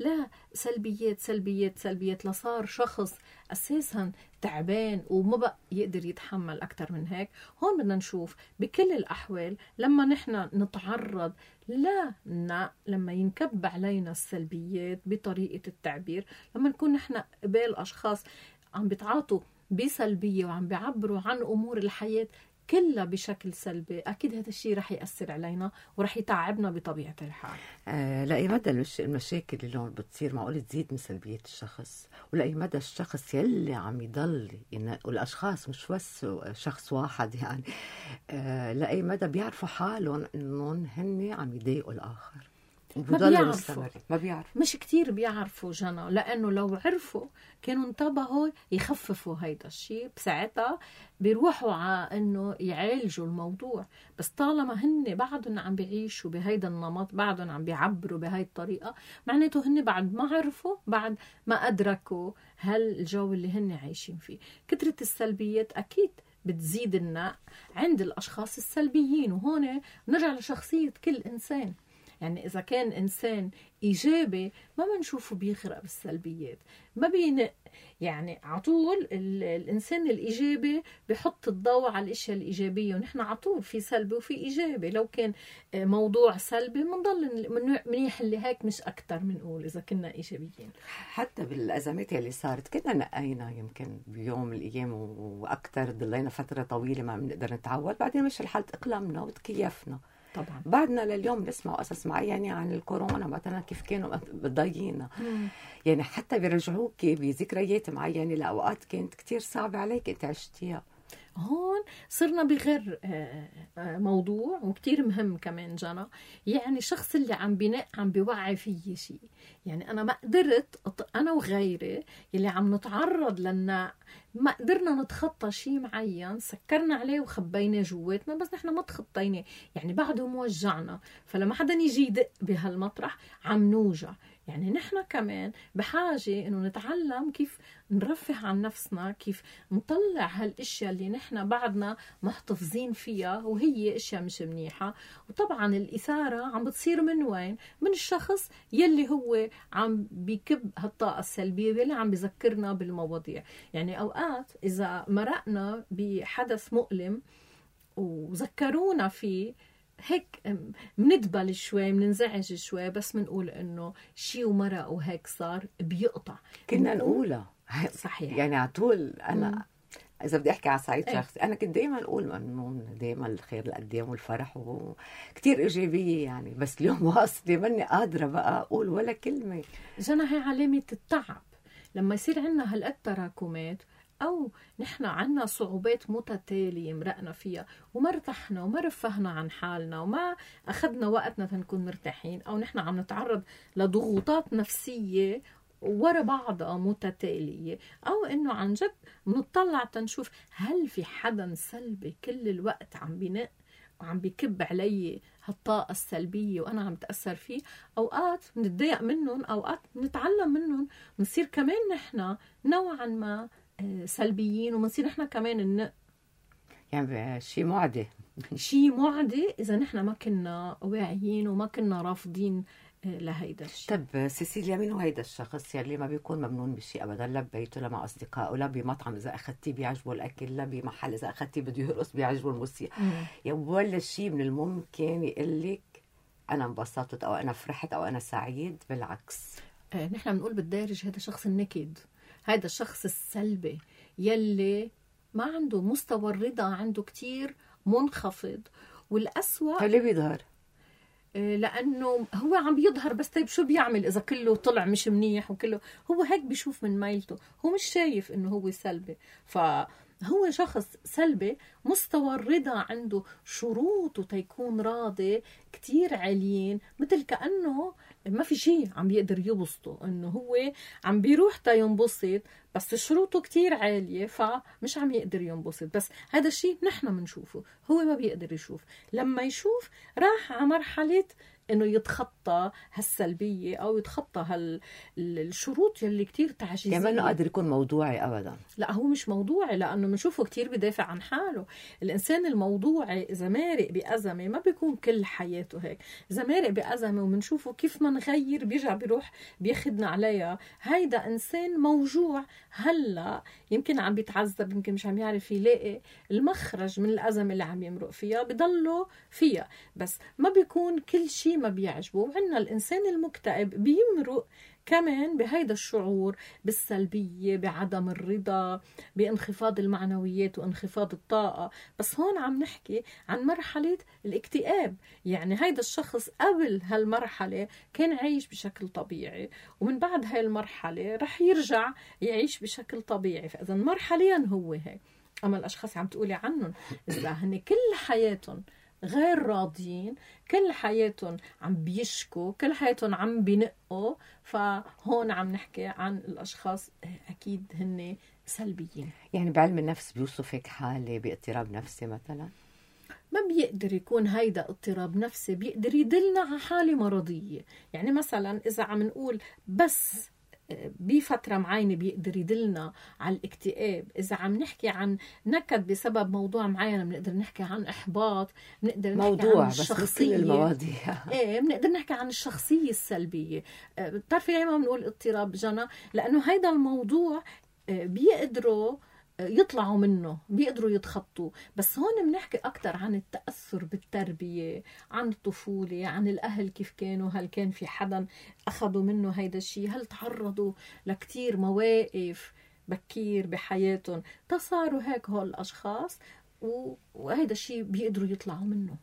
لسلبيات سلبيات سلبيات لصار شخص أساسا تعبان وما بقى يقدر يتحمل أكتر من هيك. هون بدنا نشوف بكل الأحوال لما نحن نتعرض لا لما ينكب علينا السلبيات بطريقة التعبير، لما نكون نحن قبال أشخاص عم بيتعاطوا بسلبية وعم بيعبروا عن أمور الحياة كلها بشكل سلبي، أكيد هذا الشيء رح يأثر علينا ورح يتعبنا بطبيعة الحال. آه لأي مدى المشاكل اللي هون بتصير معقول تزيد من سلبية الشخص، ولأي مدى الشخص يلي عم يضل إن والأشخاص مش بس شخص واحد يعني آه لأي مدى بيعرفوا حالهم إنهم هن عم يضايقوا الآخر. ما بيعرفوا ما بيعرفوا مش كتير بيعرفوا جنى، لأنه لو عرفوا كانوا انتبهوا يخففوا هيدا الشيء، بساعتها بيروحوا على انه يعالجوا الموضوع. بس طالما هن بعدهم عم بيعيشوا بهيدا النمط، بعدهم عم بيعبروا بهاي الطريقة، معناته هن بعد ما عرفوا، بعد ما أدركوا هالجو اللي هن عايشين فيه. كترة السلبيات أكيد بتزيد النق عند الأشخاص السلبيين. وهون نرجع لشخصية كل إنسان. يعني إذا كان إنسان إيجابي ما بنشوفه بيغرق بالسلبيات، ما بينق يعني عطول. الإنسان الإيجابي بيحط الضوء على الأشياء الإيجابية، ونحن عطول في سلبي وفي إيجابي. لو كان موضوع سلبي منضل منيح اللي هيك مش أكتر منقول إذا كنا إيجابيين. حتى بالأزمات اللي صارت كنا نقينا يمكن بيوم من الأيام وأكتر، ضلينا فترة طويلة ما بنقدر نتعود، بعدين مش الحال تأقلمنا وتكيفنا. طبعا بعدنا لليوم نسمع قصص معينة عن الكورونا مثلا كيف كانوا بتضايقينا، يعني حتى بيرجعوك بذكريات معينة لأوقات كانت كتير صعبة عليك انت عشتيها. هون صرنا بغير موضوع وكتير مهم كمان جنى، يعني الشخص اللي عم بنق عم بيوعي فيه شيء. يعني أنا ما قدرت أنا وغيري اللي عم نتعرض للنق ما قدرنا نتخطى شيء معين، سكرنا عليه وخبيناه جواتنا، بس نحن ما تخطيناه، يعني بعده موجعنا. فلما حدا يجي يدق بهالمطرح عم نوجع. يعني نحن كمان بحاجة إنه نتعلم كيف نرفه عن نفسنا، كيف نطلع هالاشياء اللي نحن بعدنا محتفظين فيها وهي اشياء مش منيحة. وطبعا الإثارة عم بتصير من وين؟ من الشخص يلي هو عم بيكب هالطاقة السلبية واللي عم بيذكرنا بالمواضيع. يعني أوقات إذا مرقنا بحدث مؤلم وذكرونا فيه هيك مندبل شوي، مننزعج شوي، بس منقول انه شي ومرق وهيك صار بيقطع. كنا نقولها صحيح. يعني على طول انا م. اذا بدي احكي على صعيد ايه؟ شخصي انا كنت دايما اقول انه دايما الخير لقدام والفرح وكتير ايجابيه يعني، بس اليوم واصله ماني قادره بقى اقول ولا كلمه. جنى هي علامه التعب لما يصير عندنا هالقد تراكمات، أو نحن عنا صعوبات متتالية مرقنا فيها وما ارتحنا وما رفهنا عن حالنا وما أخذنا وقتنا تنكون مرتاحين، أو نحن عم نتعرض لضغوطات نفسية ورا بعضها متتالية، أو إنه عن جد منطلع تنشوف هل في حدا سلبي كل الوقت عم بنق وعم بيكب علي هالطاقة السلبية وأنا عم تأثر فيه. أوقات نتضايق منهم، أوقات نتعلم منهم، نصير كمان نحن نوعا ما سلبيين ومنصير نحن كمان النق. يعني شيء معدي شيء معدي إذا نحن ما كنا واعيين وما كنا رافضين لهيدا الشيء. طب سيسيليا، مين هو هيدا الشخص يلي ما بيكون ممنون بشيء ابدا، لا ببيته لا مع اصدقائه، لا بمطعم اذا اخذتيه بيعجبه الاكل، لا بمحل اذا اخذتيه بده يرقص بيعجبه الموسيقى، يعني ولا شيء من الممكن يقول لك انا انبسطت او انا فرحت او انا سعيد؟ بالعكس، آه نحن بنقول بالدارج هذا شخص النكد، هذا الشخص السلبي يلي ما عنده مستوى الرضا، عنده كتير منخفض. والأسوأ ليه بيظهر؟ لأنه هو عم بيظهر بس طيب شو بيعمل إذا كله طلع مش منيح وكله هو هيك بيشوف من ميلته، هو مش شايف إنه هو سلبي. فهو شخص سلبي مستوى الرضا عنده شروطه تيكون راضي كتير عاليين، مثل كأنه ما في شيء عم بيقدر يبسطه، إنه هو عم بيروح تا ينبسط بس شروطه كتير عالية فمش عم يقدر ينبسط. بس هذا الشيء نحن منشوفه، هو ما بيقدر يشوف. لما يشوف راح على مرحلة انه يتخطى هالسلبية او يتخطى هالشروط يلي كتير تعجيزية. يعني ما قادر يكون موضوعي ابدا. لا هو مش موضوعي، لانه بنشوفه كتير بدافع عن حاله. الانسان الموضوعي اذا مارق بأزمة ما بيكون كل حياته هيك، اذا مارق بأزمة وبنشوفه كيف ما نغير بيرجع بيروح بياخدنا عليها، هيدا انسان موجوع. هلا يمكن عم بيتعذب، يمكن مش عم يعرف يلاقي المخرج من الأزمة اللي عم يمرق فيها، بضله فيها بس ما بيكون كل شيء ما بيعجبه. وعندنا الإنسان المكتئب بيمرق كمان بهيدا الشعور بالسلبية، بعدم الرضا، بانخفاض المعنويات وانخفاض الطاقة. بس هون عم نحكي عن مرحلة الاكتئاب، يعني هيدا الشخص قبل هالمرحلة كان عايش بشكل طبيعي، ومن بعد هاي المرحلة رح يرجع يعيش بشكل طبيعي. فإذا مرحليا هو هيك. أما الأشخاص عم تقولي عنهم إذا هن كل حياتهم غير راضيين، كل حياتهم عم بيشكوا، كل حياتهم عم بينقوا، فهون عم نحكي عن الأشخاص أكيد هن سلبيين. يعني بعلم النفس بيوصفك حالة باضطراب نفسي مثلا؟ ما بيقدر يكون هيدا اضطراب نفسي، بيقدر يدلنا على حالة مرضية. يعني مثلا إذا عم نقول بس بفترة معينة بيقدر يدلنا على الاكتئاب. إذا عم نحكي عن نكد بسبب موضوع معين بنقدر نحكي عن إحباط، بنقدر نحكي موضوع عن الشخصية. بس كل المواضيع إيه بنقدر نحكي عن الشخصية السلبية. بتعرفي ليه ما بنقول اضطراب جنى؟ لأنه هيدا الموضوع بيقدروا يطلعوا منه، بيقدروا يتخطوا. بس هون بنحكي أكتر عن التأثر بالتربية، عن الطفولة، عن الأهل كيف كانوا، هل كان في حدا أخذوا منه هيدا الشيء، هل تعرضوا لكتير مواقف بكير بحياتهم تصاروا هيك هول الأشخاص، وهيدا الشيء بيقدروا يطلعوا منه.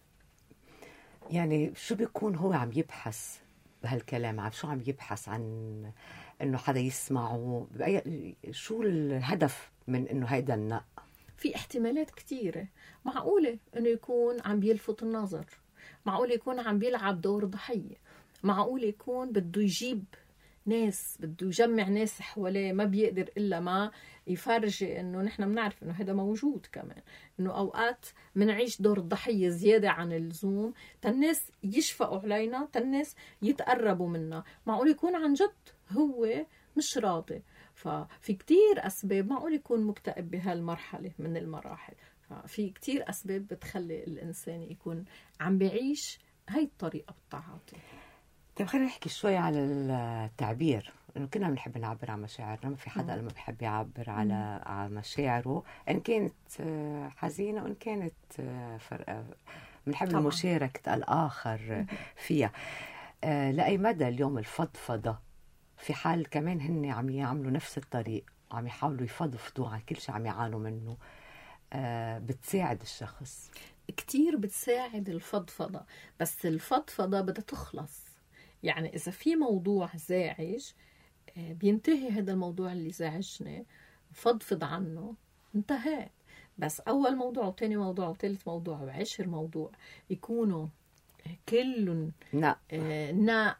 يعني شو بيكون هو عم يبحث بهالكلام؟ عم شو عم يبحث؟ عن انه حدا يسمعه؟ شو الهدف من انه هيدا النق؟ في احتمالات كتيرة. معقولة انه يكون عم بيلفت النظر، معقولة يكون عم بيلعب دور ضحية، معقولة يكون بده يجيب ناس، بده يجمع ناس حواليه، ما بيقدر إلا ما يفرجي إنه نحن بنعرف إنه هذا موجود كمان، إنه أوقات منعيش دور الضحية زيادة عن اللزوم تالناس يشفقوا علينا، تالناس يتقربوا منا. معقول يكون عن جد هو مش راضي. ففي كتير أسباب. معقول يكون مكتئب بهالمرحلة من المراحل. ففي كتير أسباب بتخلي الإنسان يكون عم بيعيش هاي الطريقة بالتعاطي. طيب خلينا نحكي شوي على التعبير، انه كنا بنحب نعبر عن مشاعرنا، ما في حدا لما بحب يعبر على على مشاعره، ان كانت حزينه وان كانت فرقه، بنحب مشاركه الاخر فيها. آه لاي مدى اليوم الفضفضه في حال كمان هن عم يعملوا نفس الطريق، عم يحاولوا يفضفضوا عن كل شيء عم يعانوا منه، آه بتساعد الشخص؟ كتير بتساعد الفضفضه، بس الفضفضه بدها تخلص. يعني إذا في موضوع زاعج بينتهي هذا الموضوع اللي زاعجنا، فضفض عنه، انتهى. بس أول موضوع وثاني موضوع وثالث موضوع وعشر موضوع يكونوا كلهم نا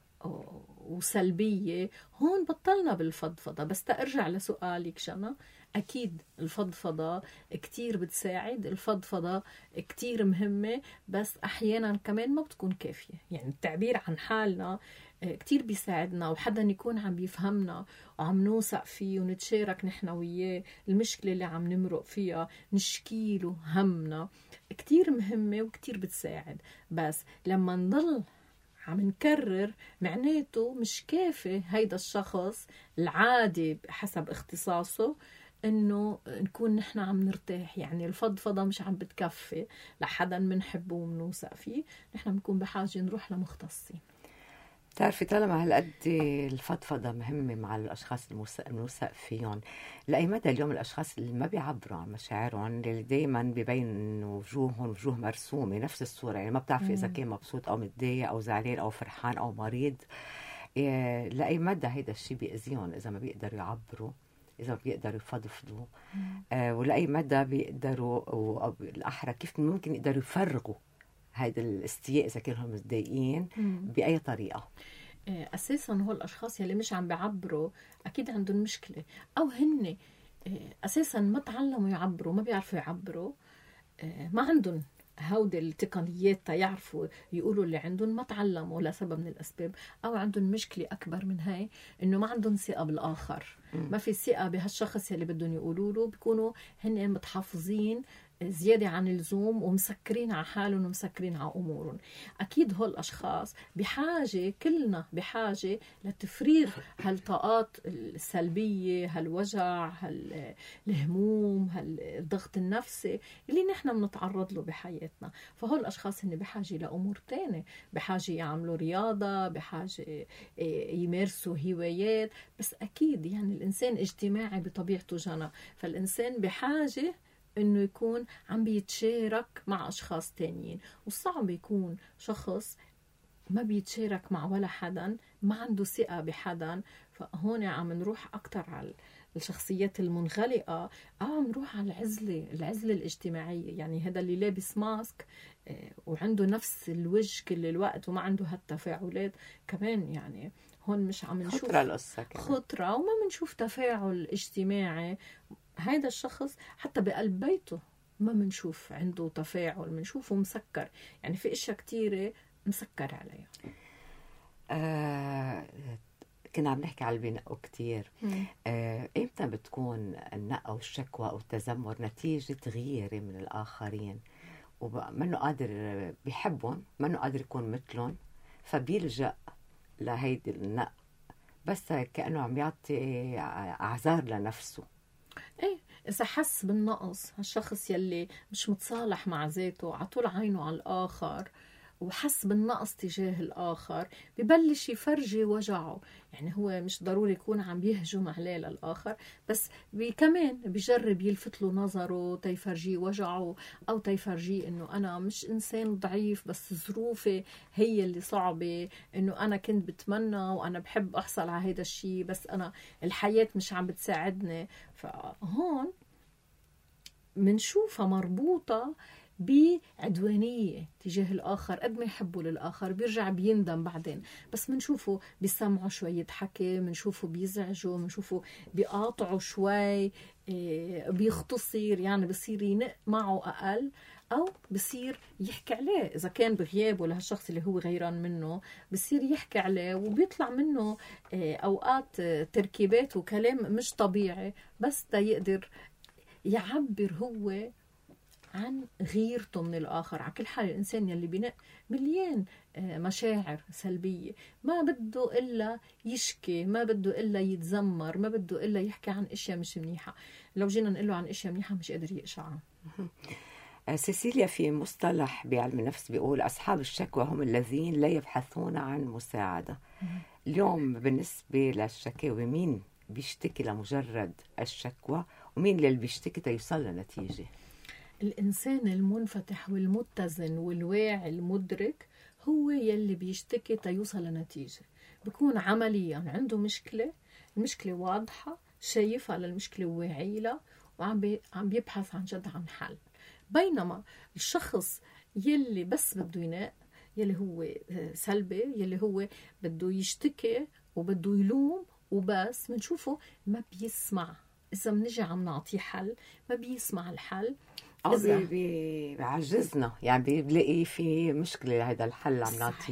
وسلبية، هون بطلنا بالفضفضة. بس تأرجع لسؤالك جنى، أكيد الفضفضة كتير بتساعد، الفضفضة كتير مهمة، بس أحيانا كمان ما بتكون كافية. يعني التعبير عن حالنا كتير بيساعدنا، وحدا يكون عم بيفهمنا وعم نوثق فيه ونتشارك نحن وياه المشكلة اللي عم نمرق فيها، نشكيله همنا، كتير مهمة وكتير بتساعد. بس لما نضل عم نكرر، معناته مش كافي هيدا الشخص العادي حسب اختصاصه انه نكون نحن عم نرتاح. يعني الفضفضة مش عم بتكفي لحدا منحبه ومنوثق فيه، نحن بنكون بحاجة نروح لمختصين. بتعرفي طالما هالقد الفضفضة مهمة مع الأشخاص الموثق فيهم، لأي مدى اليوم الأشخاص اللي ما بيعبروا عن مشاعرهم، اللي دايما بيبين وجوههم وجوه مرسومة نفس الصورة، يعني ما بتعرفي إذا كان مبسوط أو متضايق أو زعلان أو فرحان أو مريض، إيه لأي مدى هيدا الشيء بيأذيهم إذا ما بيقدروا يعبروا، إذا بيقدروا يفضفضوا، آه ولأي مدى بيقدروا، والأحرى كيف ممكن يقدروا يفرغوا هيدا الاستياء إذا كانوا متضايقين بأي طريقة. أساساً هو الأشخاص يلي مش عم بيعبروا أكيد عندهم مشكلة، أو هن أساساً ما تعلموا يعبروا، ما بيعرفوا يعبروا، ما عندهم هودي التقنيات تيعرفوا يقولوا اللي عندهم، ما تعلموا لسبب من الأسباب، أو عندهم مشكلة أكبر من هاي إنه ما عندهم ثقة بالآخر، ما في ثقة بهالشخص يلي بدهم يقولوا له، بيكونوا هن متحفظين زيادة عن اللزوم ومسكرين على حالهم ومسكرين على أمورهم. أكيد هول الأشخاص بحاجة، كلنا بحاجة لتفريغ هالطاقات السلبية، هالوجع، هالهموم، هالضغط النفسي اللي نحن بنتعرض له بحياتنا. فهول الأشخاص هن بحاجة لأمور تانية، بحاجة يعملوا رياضة، بحاجة يمارسوا هوايات، بس أكيد يعني الإنسان اجتماعي بطبيعته جنى، فالإنسان بحاجة إنه يكون عم بيتشارك مع أشخاص تانيين، وصعب يكون شخص ما بيتشارك مع ولا حدا، ما عنده ثقة بحدا. فهون عم نروح أكتر على الشخصيات المنغلقة، أو عم نروح على العزلة العزلة الاجتماعية. يعني هذا اللي لابس ماسك وعنده نفس الوجه كل الوقت وما عنده هالتفاعلات كمان، يعني هون مش عم نشوف خطرة القصة كمان، خطرة، وما منشوف تفاعل اجتماعي. هيدا الشخص حتى بقلب بيته ما منشوف عنده تفاعل، منشوفه مسكر، يعني في اشياء كتيرة مسكر عليها. آه، كنا عم نحكي على البناء كتير. آه، إمتى بتكون النقة والشكوى أو التذمر نتيجة غيرة من الآخرين ومنه قادر بيحبهم، منه قادر يكون مثلهم، فبيلجأ لهيدي النق بس كأنه عم يعطي أعذار لنفسه؟ ايه، إذا حس بالنقص، هالشخص يلي مش متصالح مع ذاته، عطول عينه على الآخر وحس بالنقص تجاه الآخر، ببلش يفرجي وجعه. يعني هو مش ضروري يكون عم بيهجم عليه للآخر، بس بي كمان بيجرب يلفت له نظره تيفرجي وجعه، أو تيفرجي إنه أنا مش إنسان ضعيف، بس ظروفي هي اللي صعبة، إنه أنا كنت بتمنى وأنا بحب أحصل على هيدا الشيء، بس أنا الحياة مش عم بتساعدني. فهون منشوفها مربوطة بعدوانية تجاه الآخر، قد ما يحبوا للآخر بيرجع بيندم بعدين، بس منشوفه بيسمعوا شوية حكي، منشوفه بيزعجوا، منشوفه بيقاطعوا شوي، بيختصر، يعني بصير ينق معه أقل، أو بصير يحكي عليه إذا كان بغيابه لهالشخص اللي هو غيران منه، بصير يحكي عليه وبيطلع منه أوقات تركيبات وكلام مش طبيعي، بس دا يقدر يعبر هو عن غيرته من الآخر. على كل حال الإنسان يلي بناء مليان مشاعر سلبية، ما بده إلا يشكي، ما بده إلا يتذمر، ما بده إلا يحكي عن إشياء مش منيحة. لو جينا نقول له عن إشياء منيحة مش قادر يقشعها. سيسيليا، في مصطلح بعلم النفس بيقول أصحاب الشكوى هم الذين لا يبحثون عن مساعدة. اليوم بالنسبة للشكاوى، مين بيشتكي لمجرد الشكوى ومين اللي بيشتكي تيوصل لنتيجة؟ الإنسان المنفتح والمتزن والواعي المدرك هو يلي بيشتكي تيوصل لنتيجة، بيكون عمليا عنده مشكلة، المشكلة واضحة، شايفها للمشكلة وواعي لها، وعم بي عم بيبحث عن جد عن حل. بينما الشخص يلي بس بده يناق، يلي هو سلبي، يلي هو بده يشتكي وبده يلوم وبس، منشوفه ما بيسمع. إذا منجي عم نعطيه حل ما بيسمع الحل، أو بيعجزنا، يعني بيلاقي في مشكلة هذا الحل عم نعطيه. صحيح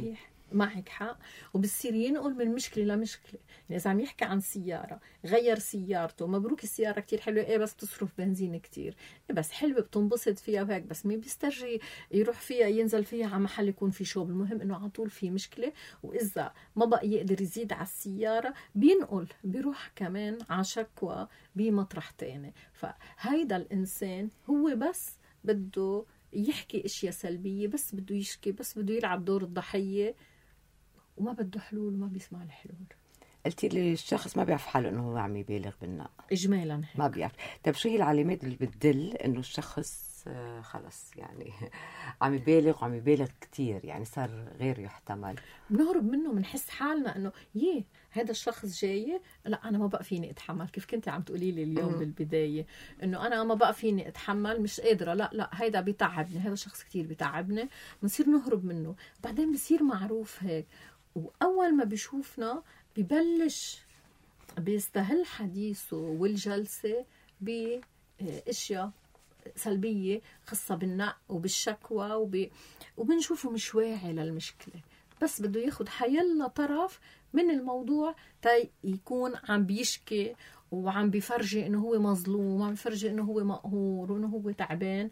معك حق، وبصير ينقل من مشكلة لمشكلة. يعني إذا عم يحكي عن سيارة، غير سيارته، مبروك السيارة كتير حلوة، إيه بس تصرف بنزين كتير، إيه بس حلوة بتنبسط فيها وهيك، بس مين بيسترجي يروح فيها ينزل فيها على محل يكون في شوب. المهم إنه على طول في مشكلة، وإذا ما بقى يقدر يزيد على السيارة بينقل، بيروح كمان على شكوى بمطرح تاني. فهيدا الإنسان هو بس بده يحكي اشياء سلبيه، بس بده يشكي، بس بده يلعب دور الضحيه، وما بده حلول وما بيسمع الحلول. قلتي لي الشخص ما بيعرف حاله انه هو عم يبالغ بالنق اجمالا هيك. ما بيعرف. طيب شو هي العلامات اللي بتدل انه الشخص آه خلص يعني عم يبالغ وعم يبالغ كتير، يعني صار غير يحتمل؟ بنهرب منه، بنحس حالنا انه يه هذا الشخص جاي، لا انا ما بقى فيني اتحمل. كيف كنت عم تقولي لي اليوم بالبدايه انه انا ما بقى فيني اتحمل، مش قادره، لا لا هيدا بيتعبني، هذا الشخص كتير بيتعبني، بنصير نهرب منه. بعدين بصير معروف هيك، واول ما بيشوفنا ببلش بيستهل حديثه والجلسه باشياء سلبيه خاصه بالنق وبالشكوى وب... وبنشوفه مش واعي للمشكله، بس بده ياخد حيلا طرف من الموضوع تا يكون عم بيشكي وعم بيفرجي انه هو مظلوم، وعم بيفرجي انه هو مقهور وانه هو تعبان،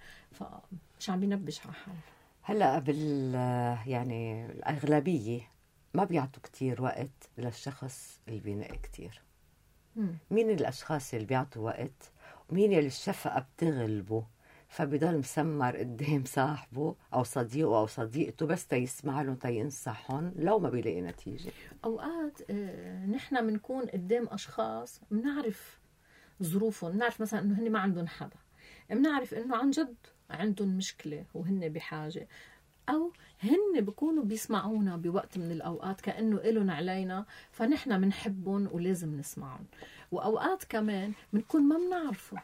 فمش عم بينبش على حاله. هلا بال يعني الاغلبيه ما بيعطوا كتير وقت للشخص اللي بينق كتير. مم. مين الاشخاص اللي بيعطوا وقت، ومين اللي الشفقه بتغلبه فبضل مسمر قدام صاحبه او صديقه او صديقته بس تيسمع لهم تينصحهم لو ما بيلاقي نتيجه؟ اوقات اه نحن بنكون قدام اشخاص بنعرف ظروفهم، بنعرف مثلا انه هن ما عندهم حدا، بنعرف انه عن جد عندهم مشكله وهن بحاجه، او هن بيكونوا بيسمعونا بوقت من الاوقات كانه إلهم علينا، فنحن بنحبهم ولازم نسمعهم. واوقات كمان بنكون ما بنعرفه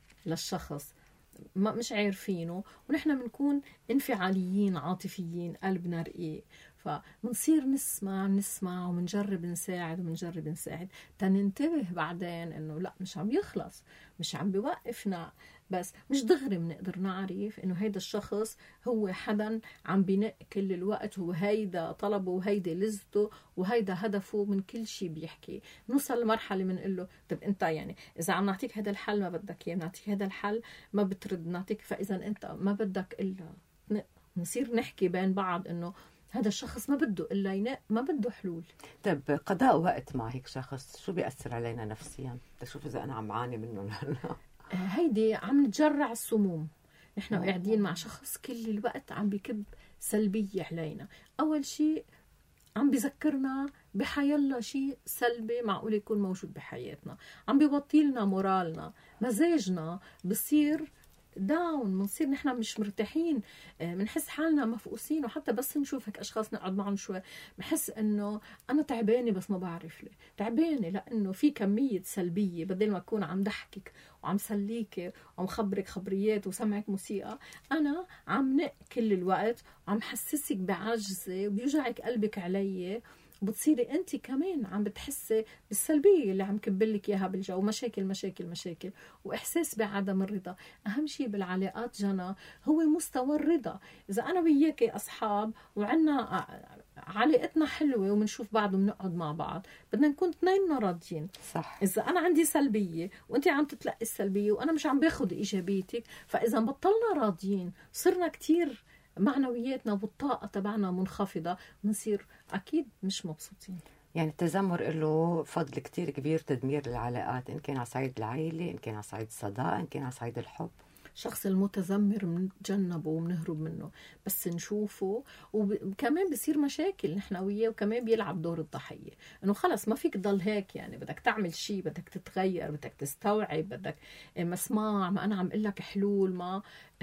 للشخص، ما مش عارفينه، ونحن بنكون انفعاليين عاطفيين قلبنا رقيق، فبنصير نسمع نسمع ومنجرب نساعد ومنجرب نساعد تننتبه بعدين انه لا مش عم يخلص، مش عم بيوقفنا، بس مش دغري بنقدر نعرف انه هيدا الشخص هو حدا عم بينق كل الوقت، وهيدا طلبه وهيدا لذته وهيدا هدفه من كل شيء بيحكي. نوصل لمرحله بنقول له طب انت يعني اذا عم نعطيك هذا الحل ما بدك اياه، نعطيك هذا الحل ما بترد، نعطيك، فاذا انت ما بدك الا نصير نحكي بين بعض انه هذا الشخص ما بده الا ينق، ما بده حلول. طيب قضاء وقت مع هيك شخص شو بيأثر علينا نفسيا؟ تشوف اذا انا عم عاني منه ولا لا. هيدي عم نتجرع السموم، نحن قاعدين مع شخص كل الوقت عم بيكب سلبية علينا. أول شيء عم بيذكرنا بحيالله شيء سلبي معقول يكون موجود بحياتنا، عم بيبطلنا مورالنا، مزاجنا بصير داون، بنصير نحن مش مرتاحين، بنحس حالنا مفقوسين. وحتى بس نشوف هيك اشخاص نقعد معهم شوي بحس انه انا تعبانه بس ما بعرف ليه تعبانه، لانه في كميه سلبيه، بدل ما اكون عم ضحكك وعم سليك وعم خبرك خبريات وسمعك موسيقى، انا عم نق كل الوقت وعم حسسك بعجزه وبيوجعك قلبك علي، وبتصيري انت كمان عم بتحسي بالسلبيه اللي عم كبلك اياها بالجو، مشاكل مشاكل مشاكل واحساس بعدم الرضا. اهم شيء بالعلاقات جنى هو مستوى الرضا. اذا انا وياكي اصحاب وعنا علاقتنا حلوه وبنشوف بعض وبنقعد مع بعض، بدنا نكون اثنيننا راضيين. صح. اذا انا عندي سلبيه وانت عم تتلقي السلبيه وانا مش عم باخذ ايجابيتك، فاذا بطلنا راضيين صرنا كتير معنوياتنا والطاقة تبعنا منخفضة، بنصير أكيد مش مبسوطين. يعني التذمر له فضل كتير كبير تدمير العلاقات، إن كان على صعيد العائلة، إن كان على صعيد الصداقة، إن كان على صعيد الحب. شخص المتذمر بنتجنبه وبنهرب منه، بس نشوفه وكمان بصير مشاكل نحن وياه، وكمان بيلعب دور الضحية، انه خلص ما فيك تضل هيك، يعني بدك تعمل شيء، بدك تتغير، بدك تستوعب، بدك مسمع، ما انا عم اقول لك حلول، ما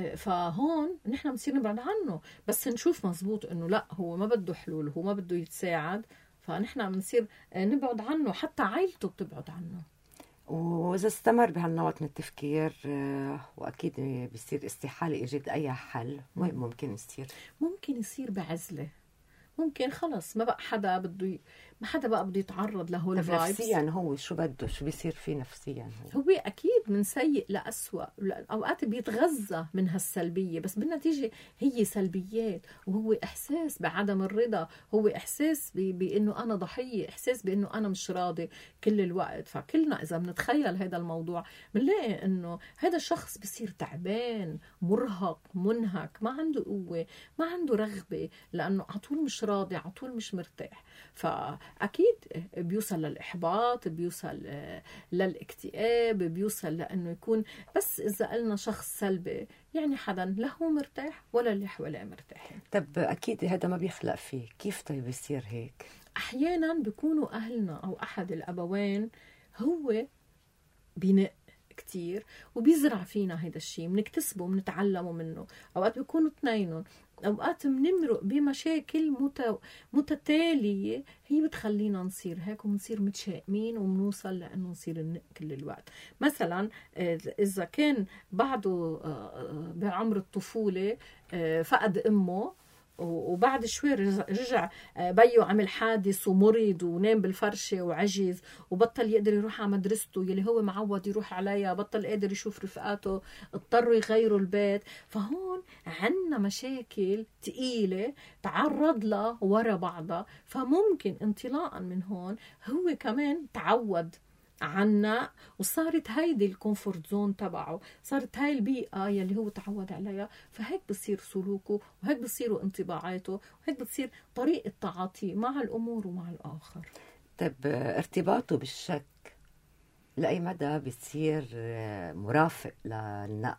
فهون نحن بنصير نبعد عنه. بس نشوف مزبوط انه لا هو ما بده حلول، هو ما بده يتساعد، فنحن بنصير نبعد عنه، حتى عائلته بتبعد عنه. وإذا استمر بهالنمط من التفكير وأكيد بيصير استحالة إيجاد أي حل، ممكن يصير ممكن يصير بعزلة، ممكن خلص ما بقى حدا بده ما حدا بقى بده يتعرض لهول طب الفايبس. نفسيا هو شو بده، شو بيصير فيه نفسيا هو؟ هو أكيد من سيء لأسوأ، أوقات بيتغذى من هالسلبية، بس بالنتيجة هي سلبيات، وهو إحساس بعدم الرضا، هو إحساس بأنه أنا ضحية، إحساس بأنه أنا مش راضي كل الوقت. فكلنا إذا بنتخيل هذا الموضوع بنلاقي أنه هذا الشخص بيصير تعبان، مرهق، منهك، ما عنده قوة، ما عنده رغبة، لأنه عطول مش راضي، عطول مش مرتاح. فأكيد بيوصل للإحباط، بيوصل للاكتئاب، بيوصل لأنه يكون، بس إذا قلنا شخص سلبي يعني حدا لا هو مرتاح ولا اللي حواليه مرتاحين. طب أكيد هذا ما بيخلق فيه، كيف طيب يصير هيك؟ أحيانا بيكونوا أهلنا أو أحد الأبوين هو بناء كتير وبيزرع فينا هيدا الشيء، بنكتسبه، بنتعلمه منه. أوقات بيكونوا اثنينهم، أوقات بنمرق بمشاكل مت... متتالية هي بتخلينا نصير هيك، ونصير متشائمين، وبنوصل لأنه نصير النق كل الوقت. مثلا إذا كان بعده بعمر الطفولة فقد أمه، وبعد شوي رجع بيو عمل حادث ومرض ونام بالفرشة وعجز وبطل يقدر يروح على مدرسته يلي هو معود يروح عليها، بطل قادر يشوف رفقاته، اضطروا يغيروا البيت. فهون عنا مشاكل تقيلة تعرض لها ورا بعضها. فممكن انطلاقا من هون هو كمان تعود عنا، وصارت هيدي الكومفورت زون تبعه، صارت هاي البيئة يلي هو تعود عليها. فهيك بصير سلوكه، وهيك بصيروا انطباعاته، وهيك بتصير طريقة تعاطيه مع الأمور ومع الآخر. طب ارتباطه بالشك لأي مدى بتصير مرافق للنق،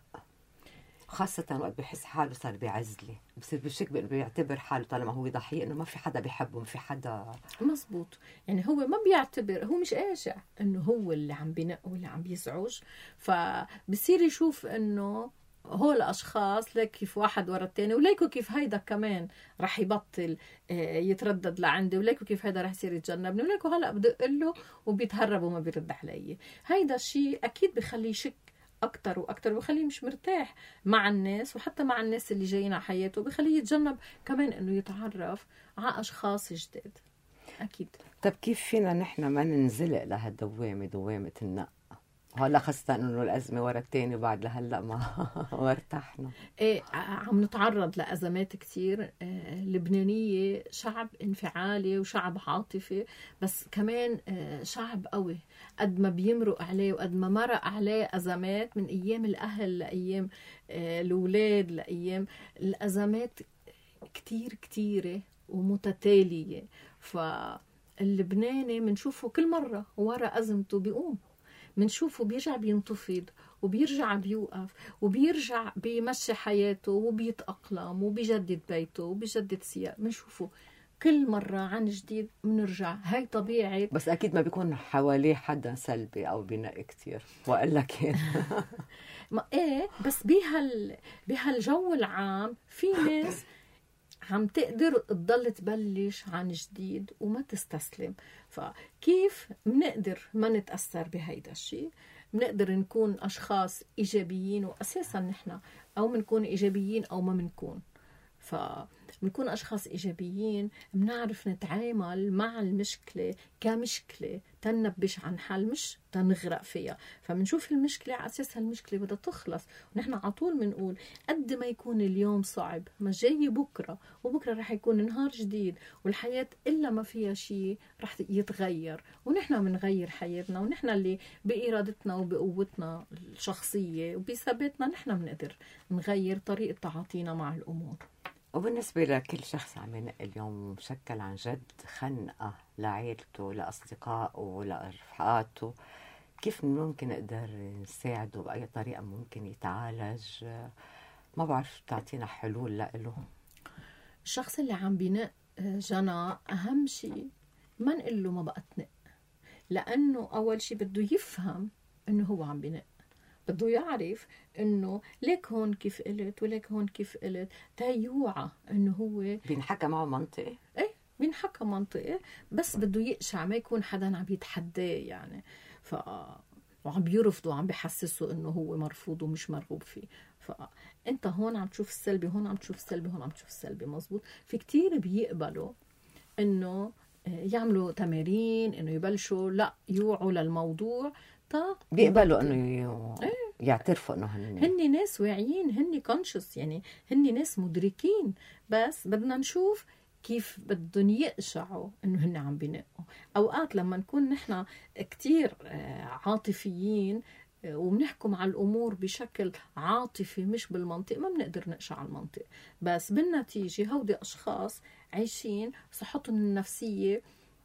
خاصة وقت بحس حاله صار بعزلة، بصير بالشك بيعتبر حاله طالما هو ضحية إنه ما في حدا بيحبه، ما في حدا. مزبوط، يعني هو ما بيعتبر، هو مش قاشع إنه هو اللي عم بينق واللي عم بيزعج. فبصير يشوف إنه هول الأشخاص ليك كيف واحد ورا التاني، وليكو كيف هيدا كمان رح يبطل يتردد لعندي، وليكو كيف هيدا رح يصير يتجنبني، وليكو هلأ بدق له وبيتهرب وما بيرد علي. هيدا الشيء أكيد بخليه يشك أكتر وأكتر، وبخليه مش مرتاح مع الناس، وحتى مع الناس اللي جايين على حياته، بخليه يتجنب كمان إنه يتعرف على أشخاص جداد. أكيد. طب كيف فينا نحن ما ننزلق لهالدوامة، دوامة النق؟ هلا خاصة إنه الأزمة ورا التاني بعد لهلا ما ارتحنا. إيه، عم نتعرض لأزمات كتير. آه، لبنانية شعب انفعالي وشعب عاطفي، بس كمان آه، شعب قوي. قد ما بيمرق عليه وقد ما مرق عليه أزمات من أيام الأهل لأيام آه، الأولاد لأيام الأزمات كتير كتيرة ومتتالية. فاللبناني منشوفه كل مرة ورا أزمته بيقوم، منشوفه بيرجع بينتفض وبيرجع بيوقف وبيرجع بيمشي حياته وبيتأقلم وبيجدد بيته وبيجدد سياق. منشوفه كل مرة عن جديد، منرجع. هاي طبيعة. بس أكيد ما بيكون حواليه حدا سلبي أو بناء كتير وإلا كان ما إيه، بس بهال بهالجو العام في ناس عم تقدر تضل تبلش عن جديد وما تستسلم. فكيف منقدر ما نتأثر بهيدا الشيء؟ منقدر نكون أشخاص إيجابيين، وأساسا نحن أو منكون إيجابيين أو ما منكون. فمنكون أشخاص إيجابيين، منعرف نتعامل مع المشكلة كمشكلة، تنبش عن حل مش تنغرق فيها. فمنشوف المشكلة على أساس المشكلة بدها تخلص، ونحن عطول منقول قد ما يكون اليوم صعب ما جاي بكرة، وبكرة رح يكون نهار جديد، والحياة إلا ما فيها شيء رح يتغير، ونحن منغير حياتنا، ونحن اللي بإرادتنا وبقوتنا الشخصية وبثباتنا نحن منقدر نغير طريقة تعاطينا مع الأمور. وبالنسبة لكل شخص عم ينقل اليوم مشكل عن جد خنقة لعائلته، لأصدقائه، لرفقاته، كيف ممكن نقدر نساعده بأي طريقة ممكن يتعالج؟ ما بعرف تعطينا حلول له. الشخص اللي عم بينق جنى أهم شيء ما نقول له ما بقى تنق، لأنه أول شيء بده يفهم إنه هو عم بينق، بده يعرف إنه ليك هون كيف قلت وليك هون كيف قلت، تيوعى إنه هو بينحكى معه منطقي. إيه، بينحكى منطقي، بس بده يقشع، ما يكون حدا عم بيتحداه يعني. ف وعم بيرفضه وعم بيحسسه إنه هو مرفوض ومش مرغوب فيه. فأنت هون عم تشوف السلبي، هون عم تشوف السلبي، هون عم تشوف السلبي. مزبوط. في كتير بيقبلوا إنه يعملوا تمارين انه يبلشوا لا يوعوا للموضوع، تا بيقبلوا انه يعترفوا انه هن هن ناس واعيين، هن كونشس، يعني هن ناس مدركين، بس بدنا نشوف كيف بدهم يقشعوا انه هن عم بينقوا. اوقات لما نكون نحن كتير عاطفيين وبنحكم على الامور بشكل عاطفي مش بالمنطق، ما بنقدر نقشع على المنطق، بس بالنتيجه هودي اشخاص عايشين صحتهم النفسيه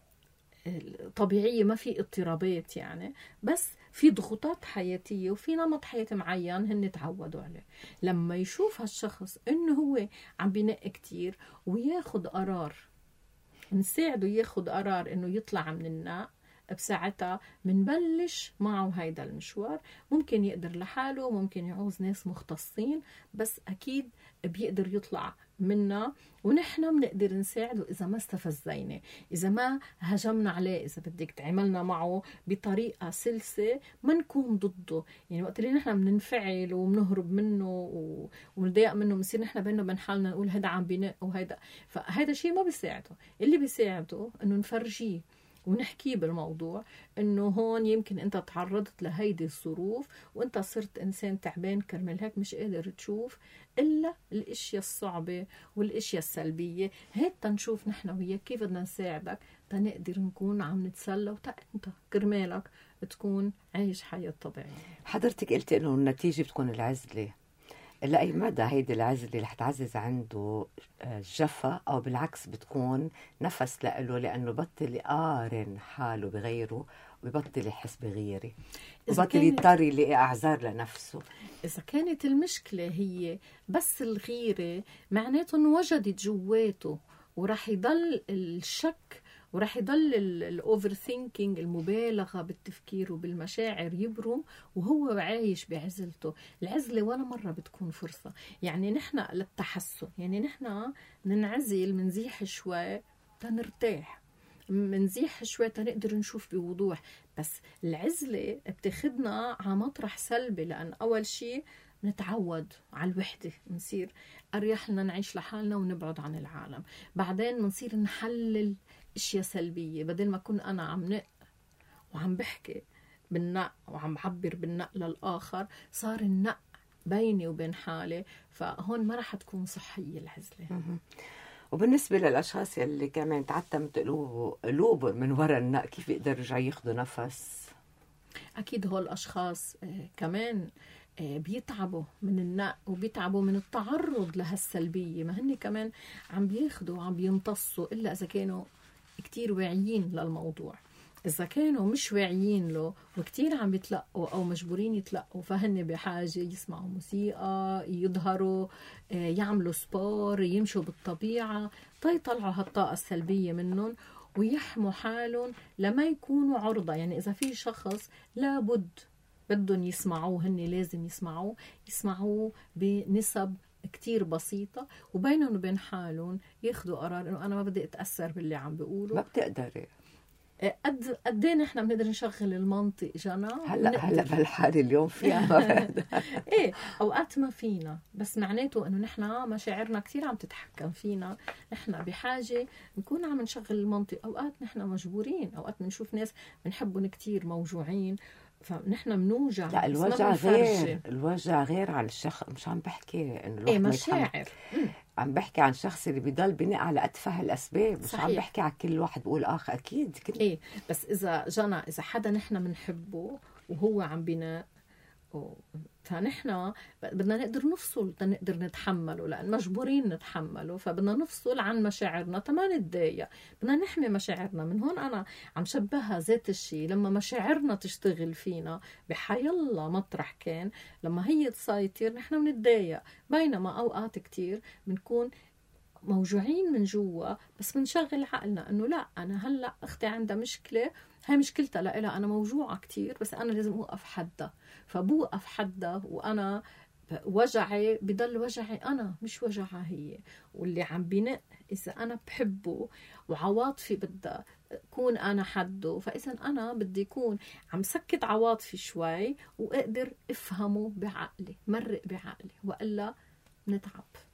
طبيعيه، ما في اضطرابات يعني، بس في ضغوطات حياتيه وفي نمط حياه معين هن تعودوا عليه. لما يشوف هالشخص انه هو عم بينق كتير وياخد قرار، نساعده ياخد قرار انه يطلع من النق، بساعتها منبلش معه هيدا المشوار. ممكن يقدر لحاله، ممكن يعوز ناس مختصين، بس أكيد بيقدر يطلع منا، ونحن بنقدر نساعده إذا ما استفزينا، إذا ما هجمنا عليه، إذا بدك تعملنا معه بطريقة سلسة ما نكون ضده. يعني وقت اللي نحن بننفعل وبنهرب منه وبنضايق منه، بنصير نحن بينه وبين حالنا نقول هذا عم بينق وهذا، فهذا شيء ما بيساعده. اللي بيساعده إنه نفرجيه ونحكي بالموضوع انه هون يمكن انت تعرضت لهيدي الظروف وانت صرت انسان تعبان كرمال هيك مش قادر تشوف الا الاشياء الصعبه والاشياء السلبيه. هيك تنشوف نحن وياك كيف بدنا نساعدك تنقدر نكون عم نتسلى وتا انت كرمالك تكون عايش حياه طبيعيه. حضرتك قلتي انه النتيجه بتكون العزله، لأي مدى هيدي العزلة اللي رح تعزز عنده الجفا، أو بالعكس بتكون نفس لإله لأنه بطل يقارن حاله بغيره وبطل يحس بغيره وبطل يضطر يلاقي أعذار لنفسه؟ إذا كانت المشكلة هي بس الغيرة، معناته إنه وجدت جواته ورح يضل الشك ورح يضل الأوفر ثينكينج، المبالغة بالتفكير وبالمشاعر يبرم وهو عايش بعزلته. العزلة ولا مرة بتكون فرصة يعني نحن للتحسن، يعني نحن ننعزل منزيح شوي تنرتاح، منزيح شوي تنقدر نشوف بوضوح. بس العزلة بتاخدنا على مطرح سلبي، لأن أول شيء نتعود على الوحدة، نصير أريح لنا نعيش لحالنا ونبعد عن العالم. بعدين نصير نحلل اشياء سلبيه، بدل ما كنت انا عم نق وعم بحكي بالنق وعم بعبر بالنق للاخر، صار النق بيني وبين حالي، فهون ما رح تكون صحيه العزله. وبالنسبه للاشخاص اللي كمان تعتمت قلوبهم من وراء النق، كيف يقدروا يرجعوا ياخذوا نفس؟ اكيد هول الاشخاص كمان بيتعبوا من النق وبيتعبوا من التعرض لهالسلبيه، ما هن كمان عم بياخذوا وعم بيمتصوا، الا اذا كانوا كتير واعيين للموضوع. إذا كانوا مش واعيين له وكتير عم يتلقوا أو مجبورين يتلقوا، فهن بحاجة يسمعوا موسيقى، يظهروا، يعملوا سبور، يمشوا بالطبيعة، تيطلعوا هالطاقة السلبية منهم ويحموا حالهم لما يكونوا عرضة. يعني إذا في شخص لابد بدهم يسمعوه، هن لازم يسمعوه يسمعوه بنسب كتير بسيطة، وبينهم وبين حالهم ياخدوا قرار انه انا ما بدي اتأثر باللي عم بيقولوا. ما بتقدري قد قد ايه نحن بنقدر نشغل المنطق جنا هلا هلا بهالحال اليوم فيها ما ايه اوقات ما فينا، بس معناته انه نحن مشاعرنا كتير عم تتحكم فينا، نحن بحاجة نكون عم نشغل المنطق. اوقات نحن مجبورين، اوقات بنشوف ناس بنحبهم كتير موجوعين فنحن منوجع. لا الوجع غير، الوجع غير على الشخص، مش عم بحكي انه ايه مشاعر، عم بحكي عن شخص اللي بيضل بناء على اتفه الاسباب، مش صحيح. عم بحكي على كل واحد بقول اخ اكيد كل... ايه بس اذا جانا اذا حدا نحن بنحبه وهو عم بناء، فنحن بدنا نقدر نفصل، بدنا نقدر نتحمله، لأن مجبورين نتحمله، فبدنا نفصل عن مشاعرنا تما نتضايق، بدنا نحمي مشاعرنا. من هون أنا عم شبهها ذات الشيء، لما مشاعرنا تشتغل فينا بحيالله مطرح كان، لما هي تسيطر نحن بنتضايق، بينما أوقات كتير بنكون موجوعين من جوا، بس بنشغل عقلنا انه لا انا هلا اختي عندها مشكله، هاي مشكلتها لها، انا موجوعه كتير بس انا لازم اوقف حدها، فبوقف حدها وانا وجعي بضل وجعي انا مش وجعها هي. واللي عم بنق اذا انا بحبه وعواطفي بدها كون انا حده، فاذا انا بدي يكون عم سكت عواطفي شوي واقدر افهمه بعقلي، مرق بعقلي، والا نتعب.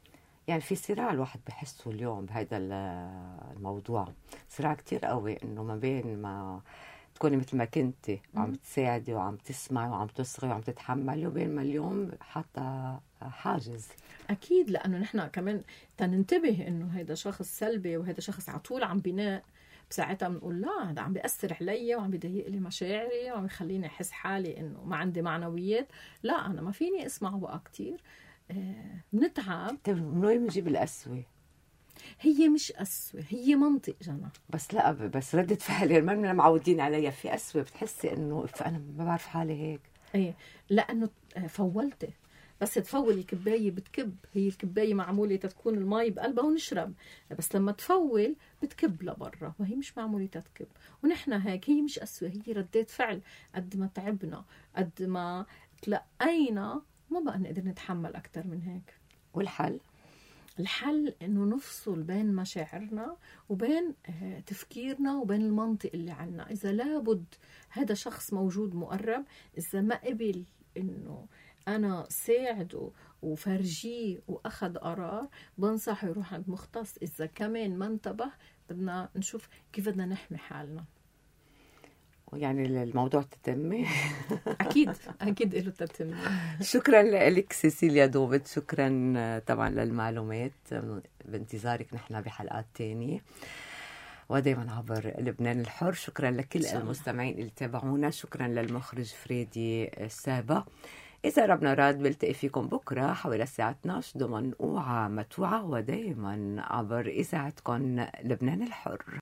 يعني في صراع الواحد بحسه اليوم بهذا الموضوع، صراع كتير قوي، إنه ما بين ما تكوني مثل ما كنتي وعم تساعدي وعم تسمعي وعم تصغي وعم تتحملي، وبين ما اليوم حتى حاجز. أكيد، لأنه نحن كمان تننتبه إنه هيدا شخص سلبي وهيدا شخص عطول عم بناء، بساعتها بنقول لا هذا عم بيأثر علي وعم بيضايق لي مشاعري وعم يخليني أحس حالي إنه ما عندي معنويات. لا أنا ما فيني أسمعه بقى كتير. آه بنتعب. طيب من وين بنجيب القسوة؟ هي مش قسوة، هي منطق جنى. بس لا بس ردة فعلي ما بدنا معودين عليها، في قسوة بتحسي إنه فأنا ما بعرف حالي هيك. إيه لأنه فولتي، بس تفولي كباية بتكب، هي الكباية معمولة تكون المي بقلبها ونشرب، بس لما تفول بتكب لبرا وهي مش معمولة تتكب. ونحن هيك، هي مش قسوة، هي ردات فعل. قد ما تعبنا قد ما تلقينا ما بقى نقدر نتحمل أكتر من هيك. والحل؟ الحل إنه نفصل بين مشاعرنا وبين تفكيرنا وبين المنطق اللي عنا. إذا لابد هذا شخص موجود مقرب، إذا ما قبل إنه أنا ساعده وفرجيه وأخذ قرار، بنصحه يروح عند مختص. إذا كمان ما انتبه بدنا نشوف كيف بدنا نحمي حالنا. يعني الموضوع تتمي. أكيد أكيد له تتمي. شكرا لك سيسيليا دوبت، شكرا طبعا للمعلومات، بانتظارك نحن بحلقات تانية ودايما عبر لبنان الحر. شكرا لكل المستمعين اللي تابعونا، شكرا للمخرج فريدي سابا. إذا ربنا راد بلتقي فيكم بكرة حوالي الساعة اثني عشر ضمن أوعى متوعة ودايما عبر إذاعتكم لبنان الحر.